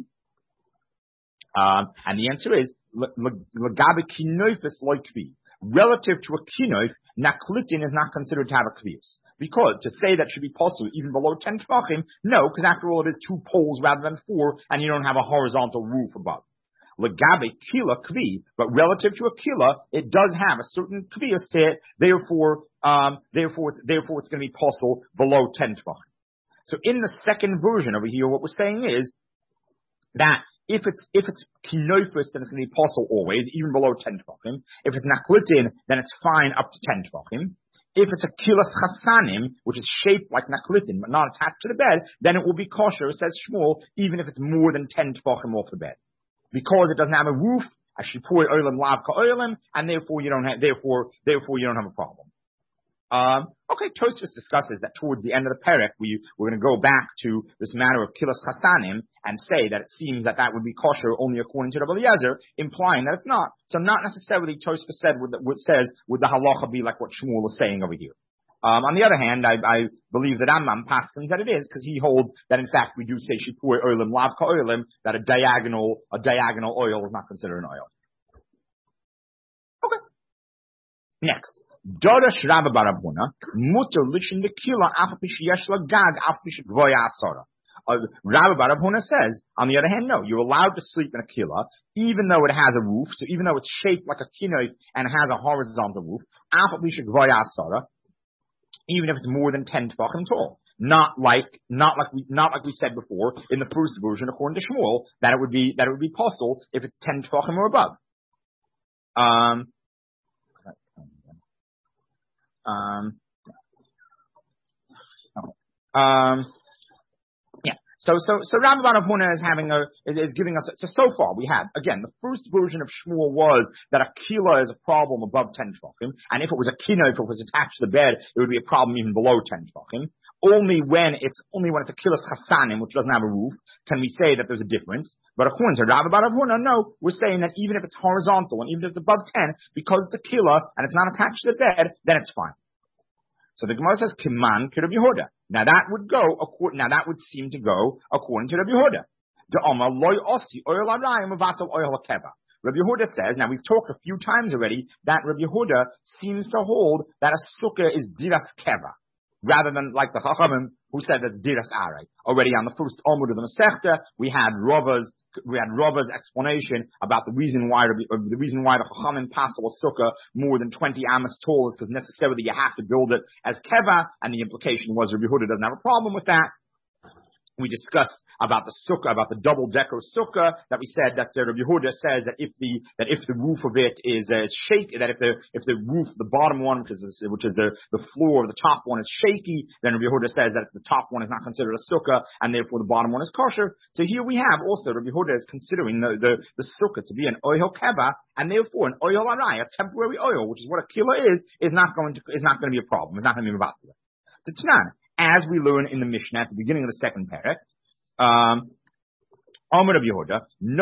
Um, and the answer is lagabe kinofis loikvi. Relative to a kinof, naklitin is not considered to have a kvius. Because to say that should be possible even below ten tefachim, no, because after all it is two poles rather than four, and you don't have a horizontal roof above. Legabe kila kvi, but relative to a kila, it does have a certain kvius to it. Therefore, um, therefore, it's, therefore, it's going to be possible below ten tefachim. So, in the second version over here, what we're saying is that if it's if it's kinofis, then it's going to be possible always, even below ten tefachim. If it's naklitin, then it's fine up to ten tefachim. If it's a kilas chasanim, which is shaped like naklitin but not attached to the bed, then it will be kosher, says Shmuel, even if it's more than ten tefachim off the bed. Because it doesn't have a roof, ashipui oilim lav ka oilim, and therefore you don't have, therefore, therefore you don't have a problem. Um, Okay, Tosfos discusses that towards the end of the perek, we, we're going to go back to this matter of kilas chasanim and say that it seems that that would be kosher only according to Rabbi Eliezer, implying that it's not. So not necessarily Tosfos said would, would says would the halacha be like what Shmuel is saying over here. Um, on the other hand, I, I believe that Rambam paskins that it is because he holds that in fact we do say shipur oilim lavka oilim, that a diagonal a diagonal oil is not considered an oil. Okay. Next. Dorash Rabba Barabuna, mutter lishin the kila afapish yeshla gag afapish gvoya asara. Rabba Barabuna says, on the other hand, no, you're allowed to sleep in a kila, even though it has a roof, so even though it's shaped like a kinoi and has a horizontal roof, afapish gvoya asara, even if it's more than ten tefachim tall. Not like, not like we, not like we said before in the first version, according to Shmuel, that it would be, that it would be possible if it's ten tefachim or above. Um, Um, um, yeah. So, so, so Rabbi Bar Huna is having a, is, is giving us, so, so far we have, again, the first version of Shmuel was that a kila is a problem above ten tefachim, and if it was a kina, if it was attached to the bed, it would be a problem even below ten tefachim. Only when it's, only when it's a kilas chasanim, which doesn't have a roof, can we say that there's a difference. But according to Rabbi Bar Huna, no, we're saying that even if it's horizontal and even if it's above ten, because it's a kila and it's not attached to the bed, then it's fine. So the Gemara says, Kiman ki Rabbi Yehuda. Now that would go, now that would seem to go according to Rabbi Yehuda. The Omar loy osi oil arayim avatal oil hakeva. Rabbi Yehuda says, now we've talked a few times already, that Rabbi Yehuda seems to hold that a sukkah is diras keva, rather than like the Chachamim who said that diras aray. Already on the first Omud of the Masechta, we had Rava's we had Rava's explanation about the reason why the reason why the Chachamim passel a sukkah more than twenty amas tall is because necessarily you have to build it as keva, and the implication was Rabbi Yehuda doesn't have a problem with that. We discussed about the sukkah, about the double decker sukkah, that we said that uh, Rabbi Yehuda says that if the that if the roof of it is uh, shaky, that if the if the roof, the bottom one, which is which is the the floor of the top one is shaky, then Rabbi Yehuda says that the top one is not considered a sukkah, and therefore the bottom one is kosher. So here we have also Rabbi Yehuda is considering the the, the sukkah to be an oil keva, and therefore an oil arai, a temporary oil, which is what a kila is, is not going to is not going to be a problem. It's not going to be about it. The Tanan, as we learn in the Mishnah at the beginning of the second parak, um, Amar Rabbi Yehuda,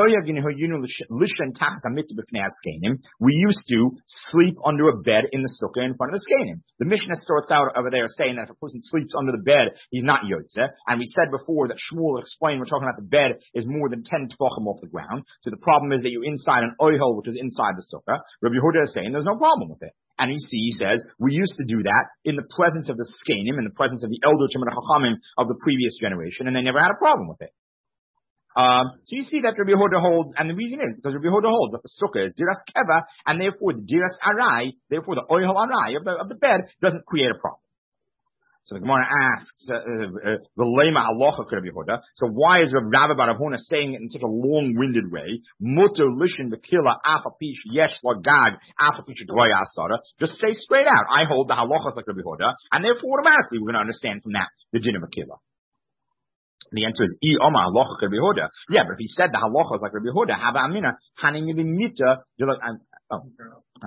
we used to sleep under a bed in the sukkah in front of the skenim. The Mishnah starts out over there saying that if a person sleeps under the bed, he's not yotze. And we said before that Shmuel explained we're talking about the bed is more than ten tefachim off the ground. So the problem is that you're inside an oihel, which is inside the sukkah. Rabbi Yehuda is saying there's no problem with it. And you see, he says, we used to do that in the presence of the skenim, in the presence of the elder Shemar Chachamim of the previous generation, and they never had a problem with it. Um, so you see that Rabbi Yehuda holds, and the reason is because Rabbi Yehuda holds that the sukkah is diras keva, and therefore the diras arai, therefore the oihel arai of the, of the bed doesn't create a problem. So the Gemara asks, the lema alocha Rabbi Yehuda. So why is Rabbi Bar Huna saying it in such a long-winded way? Mutter lishin bekila afapish yesh lagag afapish goya asara. Just say straight out, I hold the halachas like Rabbi Yehuda, and therefore automatically we're going to understand from that the din of a kila. The answer is I Oma halacha Rabbi Yehuda. Yeah, but if he said the halachas like Rabbi Yehuda, haba amina haning the mita. Oh, I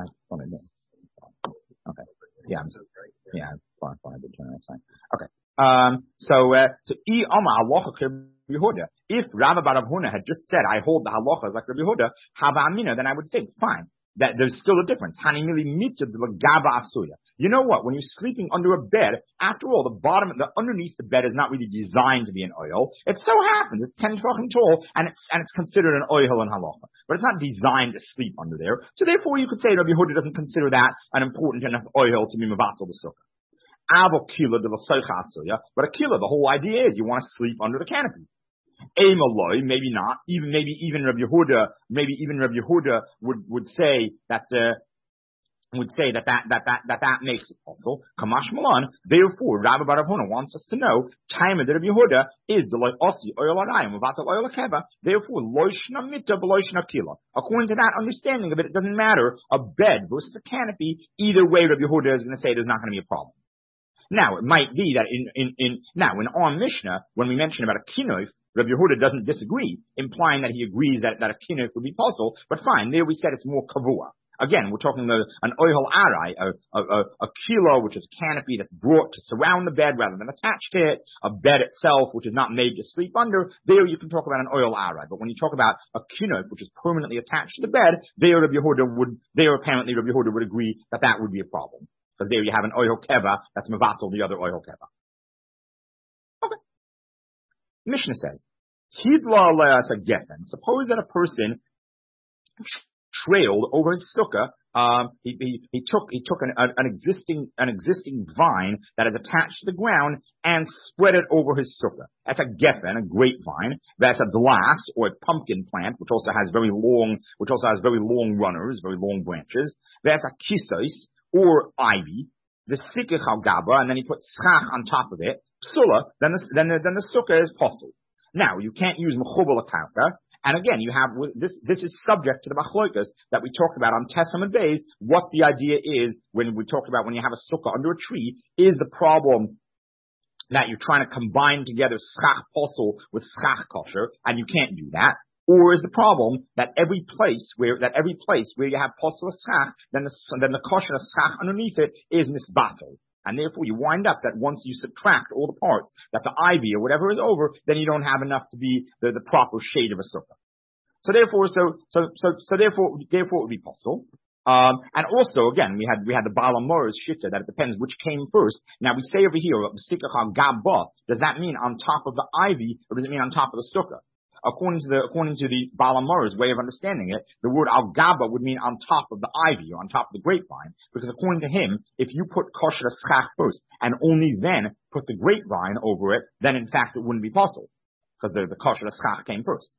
okay. Yeah, I'm, yeah, fine, fine. I did turn that sign. Okay. Um, so, uh, so, I Oma halacha Rabbi Yehuda. If Rabbi Bar Huna had just said, I hold the halachas like Rabbi Yehuda, haba amina, then I would think, fine, that there's still a difference. Hanimili mita de gaba asuya. You know what? When you're sleeping under a bed, after all, the bottom, the underneath the bed is not really designed to be an oil. It so happens it's ten tefachim tall, and it's and it's considered an oil in halacha, but it's not designed to sleep under there. So therefore, you could say Rabbi Yehuda doesn't consider that an important enough oil to be mevatel the sukkah. Avo kila de l'soicha asuya, but a kila, the whole idea is you want to sleep under the canopy. Emaloi, maybe not. Even maybe even Rabbi Yehuda, maybe even Rabbi Yehuda would would say that. Uh, would say that that, that, that, that, that makes it possible. Kamash Malan, therefore, Rabbi Bar Huna wants us to know, time of the Rabbi Yehuda is the loy osi oil arayim, without the oil akeva, therefore, loishna mita beloishna kila. According to that understanding of it, it doesn't matter, a bed versus a canopy, either way Rabbi Yehuda is going to say there's not going to be a problem. Now, it might be that in, in, in, now, in our Mishnah, when we mention about a kinoif, Rabbi Yehuda doesn't disagree, implying that he agrees that, that a kinoif would be possible, but fine, there we said it's more kavua. Again, we're talking about an oihel arai, a, a, a, a kilo, which is a canopy that's brought to surround the bed rather than attached to it, a bed itself, which is not made to sleep under. There you can talk about an oihel arai. But when you talk about a kinot, which is permanently attached to the bed, there Rabbi Yehuda would, there apparently Rabbi Yehuda would agree that that would be a problem. Because there you have an oihel keva that's mevatel the other oihel keva. Okay. Mishnah says, Hidla le'as a gefen. Suppose that a person trailed over his sukkah. Um, he, he, he took he took an, an existing an existing vine that is attached to the ground and spread it over his sukkah. That's a gefen, a grapevine. That's a glass or a pumpkin plant, which also has very long, which also has very long runners, very long branches. That's a kisos or ivy. The sikich al gaba, and then he put schach on top of it. Psula, then the then the, then the sukkah is possible. Now you can't use mechubal karka. And again, you have this. This is subject to the machlokas that we talked about on Testament days. What the idea is when we talked about when you have a sukkah under a tree, is the problem that you're trying to combine together schach posel with schach kosher, and you can't do that, or is the problem that every place where that every place where you have posel schach, then the then the kosher schach underneath it is misbatel. And therefore, you wind up that once you subtract all the parts, that the ivy or whatever is over, then you don't have enough to be the, the proper shade of a sukkah. So therefore, so so so so therefore, therefore it would be possible. Um, and also, again, we had we had the Baal HaMorah's shitta that it depends which came first. Now we say over here, does that mean on top of the ivy or does it mean on top of the sukkah? According to the according to the Baal HaMorah's way of understanding it, the word al gaba would mean on top of the ivy or on top of the grapevine, because according to him, if you put kosher schach first and only then put the grapevine over it, then in fact it wouldn't be possible, because the, the kosher schach came first.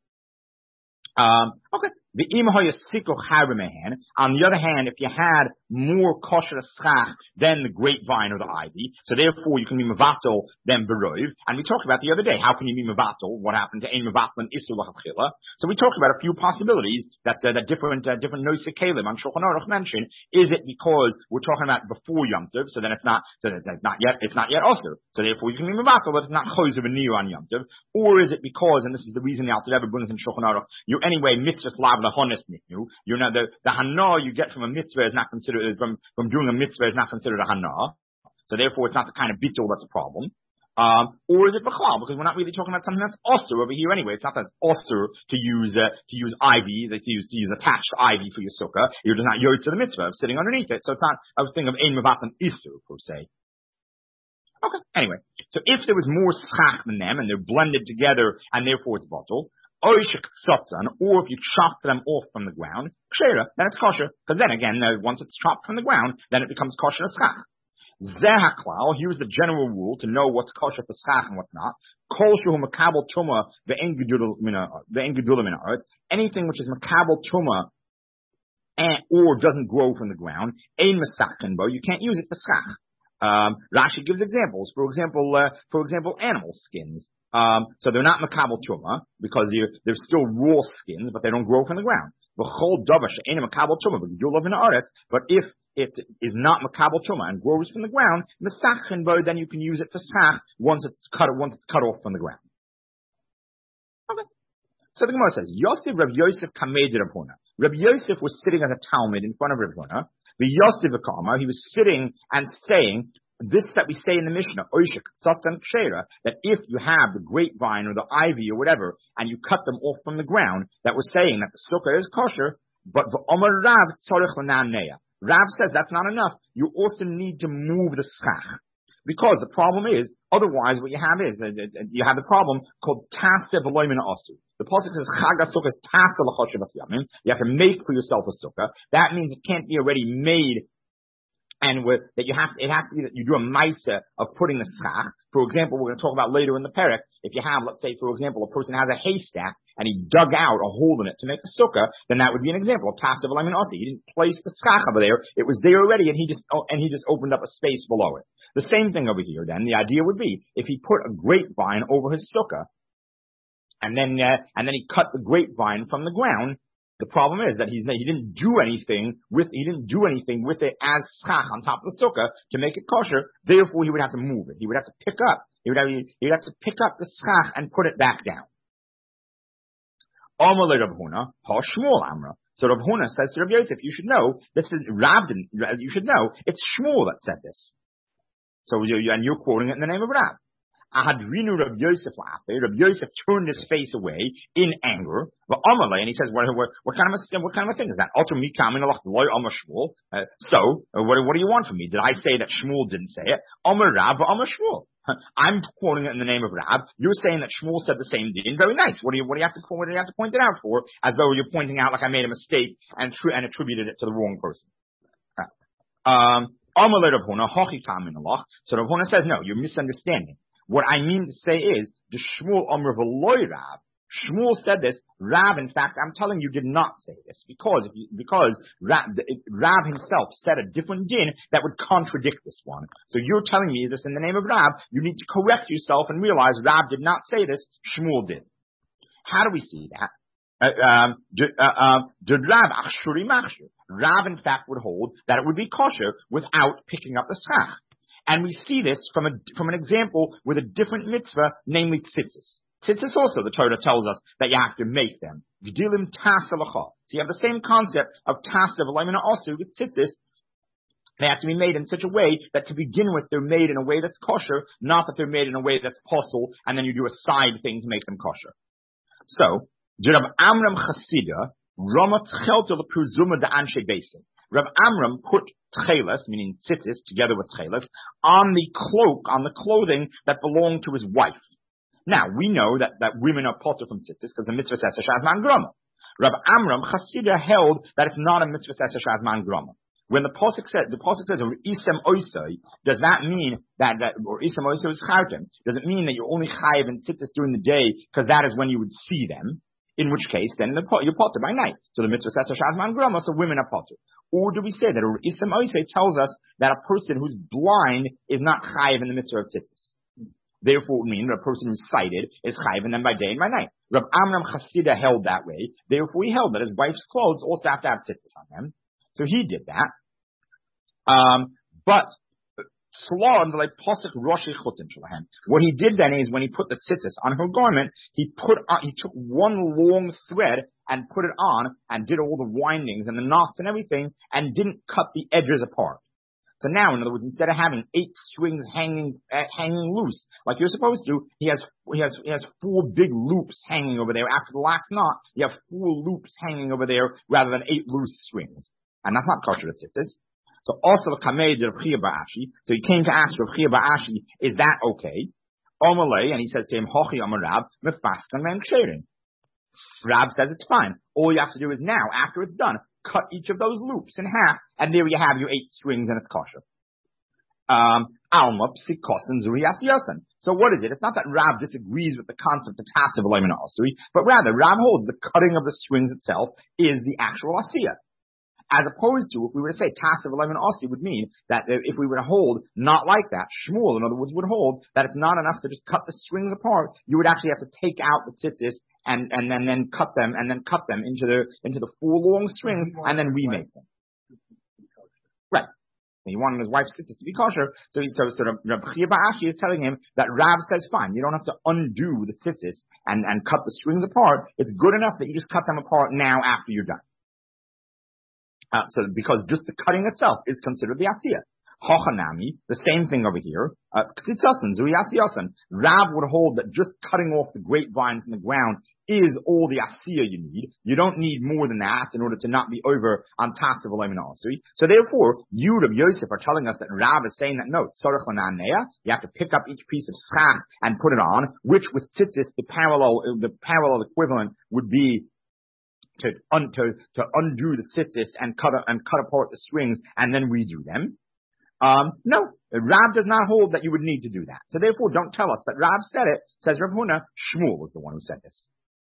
Um, okay. The imahaya sikoch haramehan. On the other hand, if you had more kosher schach than the grapevine or the ivy, so therefore you can be mevatel than berov. And we talked about the other day, how can you be mevatel? What happened to ein mevatel and isur l'chachila? So we talked about a few possibilities that uh, that different uh, different nosei kelim on Shulchan Aruch mentioned. Is it because we're talking about before Yom Tov, so then it's not so it's not yet it's not yet also, so therefore you can be mevatel, but it's not choser v'niyu on Yom Tov, or is it because, and this is the reason the Alter Rebbe brings in Shulchan Aruch, you're anyway mitzvah slav the honest mitnu. You're not the the hana you get from a mitzvah is not considered from from doing a mitzvah is not considered a hana. So therefore, it's not the kind of bitul that's a problem. Um, or is it b'chlal? Because we're not really talking about something that's osur over here anyway. It's not that it's osur to use uh, to use ivy, to use to use attached ivy for your sukkah. You're just not yotz to the mitzvah of sitting underneath it. So it's not a thing of ein mevatel isur per se. Okay. Anyway, so if there was more schach than them and they're blended together and therefore it's bottle. Or if you chop them off from the ground, kshera, then it's kosher. Because then again, uh, once it's chopped from the ground, then it becomes kosher schach. Zehaklal, here's the general rule to know what's kosher for schach and what's not. Kol shehu makabel tuma ve'en gedula min haaretz. Anything which is makabel tuma and or doesn't grow from the ground, ein mesachen bo, you can't use it for schach. Um, Rashi gives examples. For example, uh, for example, animal skins. Um, so they're not makabel tuma because they're, they're still raw skins, but they don't grow from the ground. But if it is not makabel tuma and grows from the ground, then you can use it for schach once it's cut once it's cut off from the ground. Okay. So the Gemara says, Yosef Rav Yosef kamed Rav Huna. Rav Yosef was sitting as a Talmud in front of Rav Huna. The Yosef Akama, he was sitting and saying this that we say in the Mishnah, Oishik, Satzan Kshera, that if you have the grapevine or the ivy or whatever, and you cut them off from the ground, that was saying that the sukkah is kosher, but the Omer Rav Tzorich L'Namneya. Rav says that's not enough. You also need to move the schach. Because the problem is, otherwise what you have is, uh, you have the problem called Taseh V'Lo Min Asu. The pasuk says, Chag HaSukkah is Taseh L'Choshev Asyamin. You have to make for yourself a sukkah. That means it can't be already made, and with, that you have, it has to be that you do a maisa of putting the schach. For example, we're going to talk about later in the perek, if you have, let's say, for example, a person has a haystack, and he dug out a hole in it to make a sukkah, then that would be an example of Taseh V'Lo Min Asu. He didn't place the schach over there. It was there already, and he just, oh, and he just opened up a space below it. The same thing over here, then. The idea would be, if he put a grapevine over his sukkah, and then, uh, and then he cut the grapevine from the ground, the problem is that he's, he didn't do anything with, he didn't do anything with it as schach on top of the sukkah to make it kosher. Therefore, he would have to move it. He would have to pick up, he would have, he would have to pick up the schach and put it back down. So Rav Huna says to Rav Yosef, you should know, this is Rav didn't, you should know, it's Shmuel that said this. So you, you, and you're quoting it in the name of Rav. Ahadrinu Rav Yosef la'afe. Rav Yosef turned his face away in anger. And he says, what, what, what kind of a, what kind of a thing is that? Uh, so, uh, what, what do you want from me? Did I say that Shmuel didn't say it? Amar Rav, Amar Shmuel. I'm quoting it in the name of Rav. You're saying that Shmuel said the same thing. Very nice. What do you, what do you have to, what do you have to point it out for? As though you're pointing out like I made a mistake and tr- and attributed it to the wrong person. Um, so Rav Huna says, no, you're misunderstanding. What I mean to say is, the Shmuel Amr v'loy Rav. Shmuel said this. Rav, in fact, I'm telling you, did not say this because if you, because Rav, Rav himself said a different din that would contradict this one. So you're telling me this in the name of Rav. You need to correct yourself and realize Rav did not say this. Shmuel did. How do we see that? Uh, um, did, uh, uh, did Rav achshuri machshur? Rav, in fact, would hold that it would be kosher without picking up the schach. And we see this from a, from an example with a different mitzvah, namely tzitzis. Tzitzis also, the Torah tells us that you have to make them. Gdilim tasalacha. So you have the same concept of tasav alayimina also with tzitzis. They have to be made in such a way that to begin with they're made in a way that's kosher, not that they're made in a way that's possible, and then you do a side thing to make them kosher. So, Rav Amram Chasida, Rama Tchelta L'Pruzuma de Anshe Besin. Rav Amram put tchelas, meaning tzitzis, together with tchelas, on the cloak, on the clothing that belonged to his wife. Now, we know that, that women are potter from tzitzis because the mitzvah says shazman grama. Rav Amram Chasida held that it's not a mitzvah says shazman grama. When the pasuk said, the pasuk says, or isem oisai, does that mean that, that or isem oisai is chartem? Does it mean that you're only chayiv in tzitzis during the day because that is when you would see them? In which case, then the, you're potter by night. So the mitzvah says shazman grama, so women are potter. Or do we say that or isem oisai tells us that a person who's blind is not chayiv in the mitzvah of tzitzis? Therefore, it would mean that a person who's sighted is chayiv in them by day and by night. Rav Amram Chasida held that way. Therefore, he held that his wife's clothes also have to have tzitzis on them. So he did that. Um, but like what he did then is when he put the tzitzis on her garment, he put on, he took one long thread and put it on and did all the windings and the knots and everything and didn't cut the edges apart. So now, in other words, instead of having eight strings hanging uh, hanging loose like you're supposed to, he has he has he has four big loops hanging over there. After the last knot, you have four loops hanging over there rather than eight loose strings, and that's not kosher tzitzis. So also the kamei de Rav Chia bar Ashi. So he came to ask Rav Chia bar Ashi, is that okay? Omalei, and he says to him, Hochi Amar Rab mefaskan men ksherin. Rab says it's fine. All you have to do is now, after it's done, cut each of those loops in half, and there you have your eight strings, and it's kosher. Um, Alma psikosin zuriyas yasan. So what is it? It's not that Rab disagrees with the concept of tasav alayimina asuri, but rather Rab holds the cutting of the strings itself is the actual asiyah. As opposed to, if we were to say tasav alayimina asuri would mean that if we were to hold not like that, Shmuel, in other words, would hold that it's not enough to just cut the strings apart. You would actually have to take out the tzitzis and and then, then cut them and then cut them into the into the four long strings and then remake them. Right. And he wanted his wife's tzitzis to be kosher, so he so sort of Rav Chia bar Ashi is telling him that Rav says fine, you don't have to undo the tzitzis and and cut the strings apart. It's good enough that you just cut them apart now after you're done. Uh, so because just the cutting itself is considered the asiyah. Hochanami, the same thing over here. Uh, Rav would hold that just cutting off the grapevine from the ground is all the asiyah you need. You don't need more than that in order to not be over on tasav alayimina asuri. So therefore, you, Rabbi Yosef, are telling us that Rav is saying that no, tzorech l'na'neya, you have to pick up each piece of schach and put it on, which with tzitzis, the parallel, the parallel equivalent would be to, un, to, to undo the tzitzis and cut, and cut apart the strings and then redo them. Um, no, Rab does not hold that you would need to do that. So therefore, don't tell us that Rab said it. Says Rav Huna, Shmuel was the one who said this.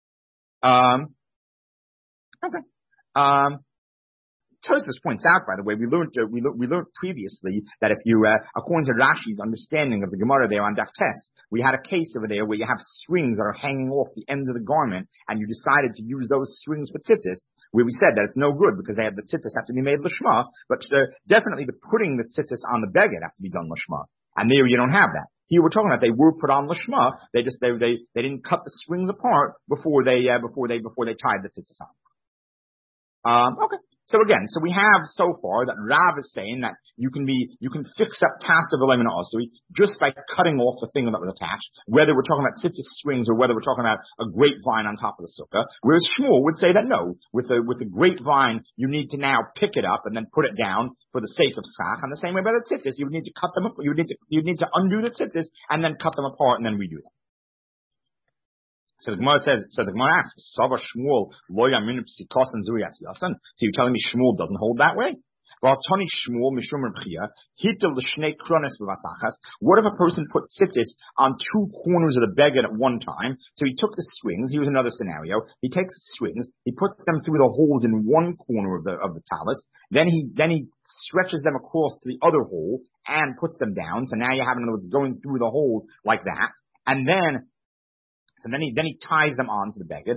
Um, okay. Um, Tosfos points out, by the way, we learned uh, we, le- we learned previously that if you, uh, according to Rashi's understanding of the Gemara there on Daf Tes, we had a case over there where you have strings that are hanging off the ends of the garment, and you decided to use those strings for tzitzis, where we said that it's no good because they have the tzitzis have to be made lishma, but uh, definitely the putting the tzitzis on the beged has to be done lishma, and there you don't have that. Here we're talking about they were put on lishma, they just they they they didn't cut the strings apart before they uh, before they before they tied the tzitzis on. Um, okay. So again, so we have so far that Rav is saying that you can be, you can fix up task of Elamina Asui just by cutting off the thing that was attached, whether we're talking about tzitzis strings or whether we're talking about a grapevine on top of the sukkah. Whereas Shmuel would say that no, with the, with the grapevine, you need to now pick it up and then put it down for the sake of schach. And the same way by the tzitzis, you would need to cut them up, you would need to, you would need to undo the tzitzis and then cut them apart and then redo them. So the Gemara says, so the Gemara asks, Sava Shmuel, lo yamin psikos and zuyas yasan. So you're telling me Shmuel doesn't hold that way? Well, Tony Shmuel, Mishum Rebchia, hitel l'shnei krones v'vatzachas. What if a person put tzitzis on two corners of the beged at one time? So he took the strings, here's another scenario. He takes the strings, he puts them through the holes in one corner of the, of the talus, then he, then he stretches them across to the other hole and puts them down. So now you have, in other words, going through the holes like that. And then, So then he, then he ties them on to the beged,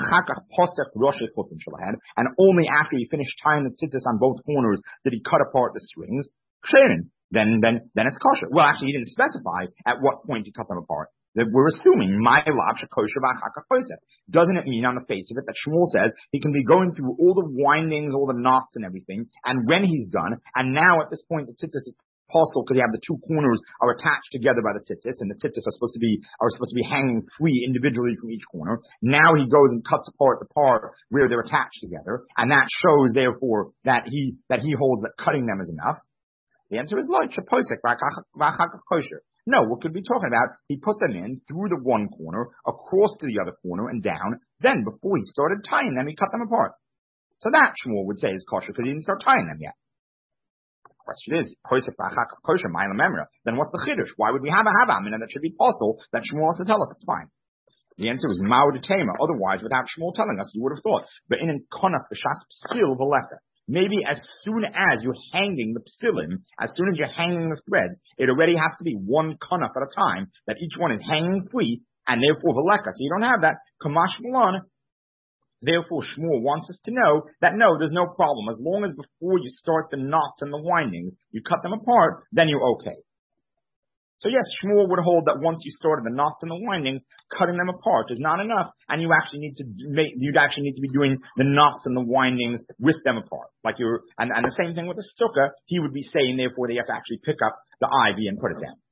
and only after he finished tying the tzitzis on both corners did he cut apart the strings. Then, then, then it's kosher. Well, actually, he didn't specify at what point he cut them apart. That we're assuming my lab kosher b'achaka kosher. Doesn't it mean on the face of it that Shmuel says he can be going through all the windings, all the knots and everything, and when he's done, and now at this point the tzitzis is possible because you have the two corners are attached together by the tzitzis, and the tzitzis are supposed to be are supposed to be hanging free individually from each corner. Now he goes and cuts apart the part where they're attached together, and that shows therefore that he that he holds that cutting them is enough. The answer is like shaposek kosher. No, what could we be talking about? He put them in through the one corner, across to the other corner, and down. Then before he started tying them, he cut them apart. So that Shmuel would say is kosher because he didn't start tying them yet. Question is, kosher, then what's the chiddush? Why would we have a havamina that should be possible that Shmuel has to tell us it's fine? The answer is ma'od tema. Otherwise, without Shmuel telling us, you would have thought. But in konaf b'shas psil v'lecha. Maybe as soon as you're hanging the psilim, as soon as you're hanging the threads, it already has to be one konaf at a time, that each one is hanging free, and therefore v'lecha. So you don't have that. Kamash Milan. Therefore, Shmuel wants us to know that no, there's no problem. As long as before you start the knots and the windings, you cut them apart, then you're okay. So yes, Shmuel would hold that once you started the knots and the windings, cutting them apart is not enough, and you actually need to make, you'd actually need to be doing the knots and the windings with them apart. Like you're, and, and the same thing with the sukkah, he would be saying therefore that you have to actually pick up the ivy and put it down.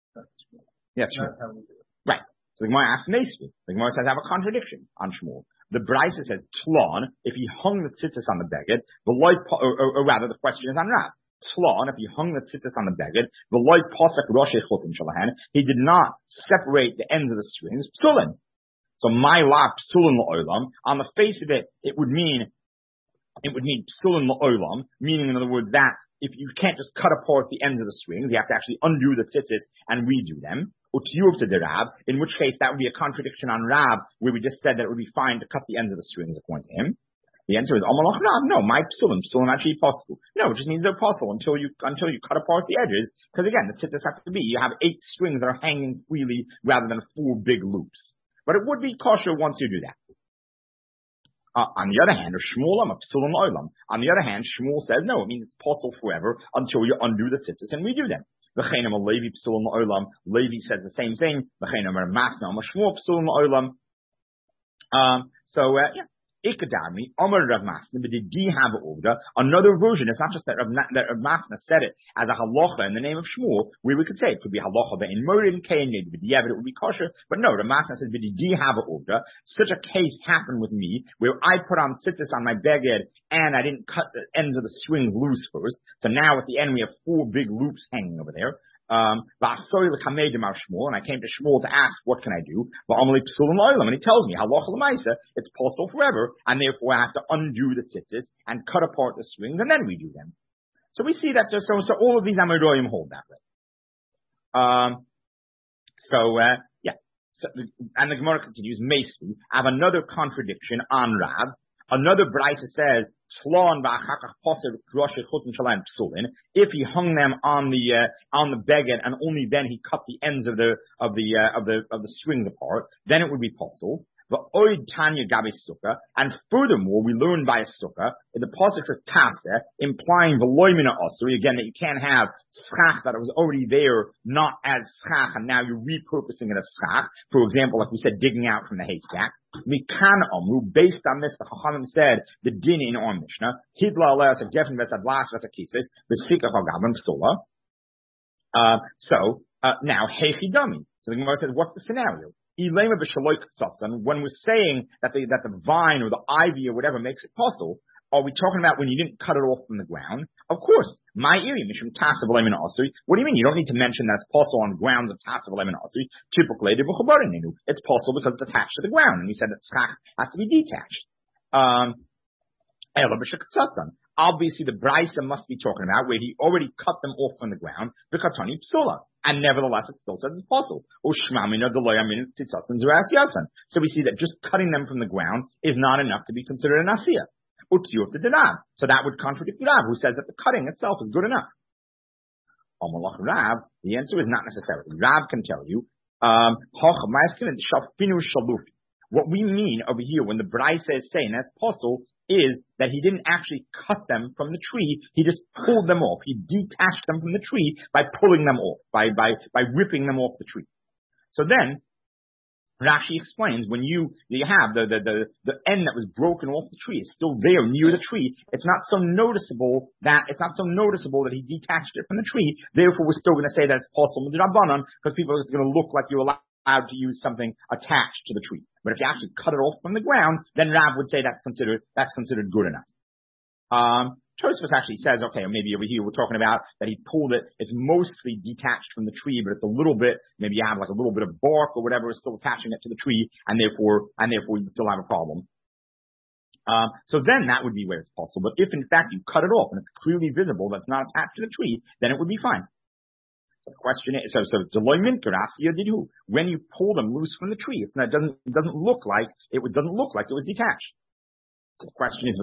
Yes, Shmuel. Right. So the Gemara asks Nesvi. The Gemara says I have a contradiction on Shmuel. The Brisa said, Tlon, if he hung the tzitzis on the beged, the loy, or, or, or rather, the question is on Rav. Tlon, if he hung the tzitzis on the beged, the loy posek roshei chotim shalahan, he did not separate the ends of the strings, psulin. So my lap psulin la'olam, on the face of it, it would mean, it would mean psulin la'olam, meaning in other words that if you can't just cut apart the ends of the strings, you have to actually undo the tzitzis and redo them. In which case that would be a contradiction on Rab, where we just said that it would be fine to cut the ends of the strings according to him. The answer is Amalach Rab. No, my psulim, psulim actually possible. No, it just means they're possible until you until you cut apart the edges. Because again, the tzitzis have to be you have eight strings that are hanging freely rather than four big loops. But it would be kosher once you do that. Uh, on the other hand, or Shmuel am a psulim oilam. On the other hand, Shmuel says no, it means it's possible forever until you undo the tzitzis and redo them. Levi says the same thing. Um, so, uh, yeah. Ikadami, Omer Rav Masna, but did he have an order? Another version, it's not just that Rav, that Rav Masna said it as a halacha in the name of Shmuel, where we could say it could be halacha, but in Morid and Kain, maybe, but yeah, but it would be kosher. But no, Rav Masna said, but did he have an order? Such a case happened with me, where I put on tzitzis on my beged, and I didn't cut the ends of the strings loose first. So now at the end we have four big loops hanging over there. Um, and I came to Shmuel to ask, what can I do? And he tells me, it's possible forever, and therefore I have to undo the tzitzis and cut apart the strings, and then redo them. So we see that, so, so all of these Amoraim hold that way. Um, so, uh, yeah. So, and the Gemara continues, Mesu, I have another contradiction on Rav. Another Brisa says, if he hung them on the uh, on the beged and only then he cut the ends of the of the uh, of the of the strings apart, then it would be possible. And furthermore, we learn by a sukkah, the pasuk says tase, implying v'loymina asuri, again, that you can't have schach that was already there, not as schach, and now you're repurposing it as schach. For example, like we said, digging out from the haystack. Mikan Amru, based on this, the Chachamim said, the din in our Mishnah, Hidla Aleas, a Geffen Vesad Las Vetakisis, Vesika Hagavim Psola. Uh, so, uh, now, Heichidami. So the Gemara says, what's the scenario? When we're saying that the, that the vine or the ivy or whatever makes it possible, are we talking about when you didn't cut it off from the ground? Of course. My area, Mishum Tasav Lemon Asri. What do you mean? You don't need to mention that it's possible on grounds of Tasav Lemon Asri. Typically, it's possible because it's attached to the ground. And you said that schach has to be detached. Um, Obviously, the Brisa must be talking about where he already cut them off from the ground, Vikatani Psula. And nevertheless, it still says it's possible. So we see that just cutting them from the ground is not enough to be considered an asiyah. So that would contradict Rav, who says that the cutting itself is good enough. Rav, the answer is not necessarily. Rav can tell you, um, what we mean over here when the Brisa is saying that's possible is that he didn't actually cut them from the tree, he just pulled them off. He detached them from the tree by pulling them off, by, by, by ripping them off the tree. So then, Rashi explains when you, you have the, the, the, the end that was broken off the tree is still there near the tree, it's not so noticeable that, it's not so noticeable that he detached it from the tree, therefore we're still going to say that it's possible with Rabbanan, because people are going to look like you're allowed to use something attached to the tree. But if you actually cut it off from the ground, then Rav would say that's considered, that's considered good enough. Um, Tosfos actually says, okay, maybe over here we're talking about that he pulled it, it's mostly detached from the tree, but it's a little bit, maybe you have like a little bit of bark or whatever is still attaching it to the tree, and therefore, and therefore you still have a problem. Um, so then that would be where it's possible. But if in fact you cut it off and it's clearly visible that's not attached to the tree, then it would be fine. The question is, so, so, when you pull them loose from the tree, it's not, it doesn't, it doesn't look like, it doesn't look like it was detached. So the question is,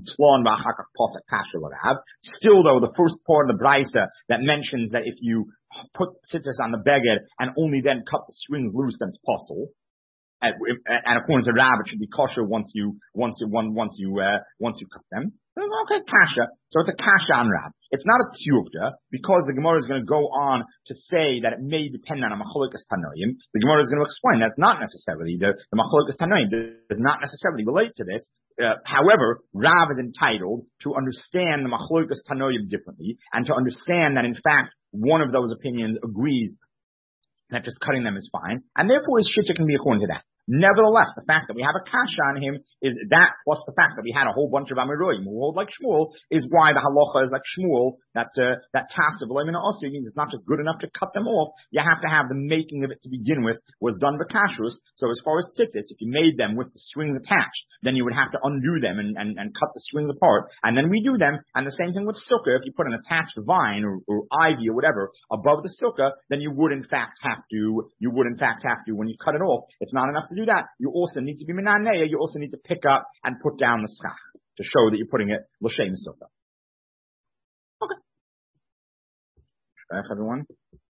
still though, the first part of the Brisa that mentions that if you put citrus on the beged and only then cut the strings loose, then it's possible. And, and according to Rav, it should be kosher once you, once you, once you, uh, once you cut them. Okay, kasha. So it's a kasha on Rav. It's not a tiyukta, because the Gemara is going to go on to say that it may depend on a machlokas tanoim. The Gemara is going to explain that's not necessarily, the, the machlokas tanoim does not necessarily relate to this. Uh, however, Rav is entitled to understand the machlokas tanoim differently, and to understand that in fact, one of those opinions agrees that just cutting them is fine, and therefore his shitcha can be according to that. Nevertheless, the fact that we have a kasha on him is that, plus the fact that we had a whole bunch of Amiroyim who hold like Shmuel, is why the halacha is like Shmuel, that, uh, that task of Elimina also means it's not just good enough to cut them off, you have to have the making of it to begin with was done by kashrus. So as far as tzitzis, if you made them with the strings attached, then you would have to undo them and, and, and cut the strings apart, and then redo them, and the same thing with sukkah, if you put an attached vine or, or ivy or whatever above the sukkah, then you would in fact have to, you would in fact have to, when you cut it off, it's not enough to do that. You also need to be minaneya. You also need to pick up and put down the schach to show that you're putting it l'shem sukkah. Okay. Shvach everyone.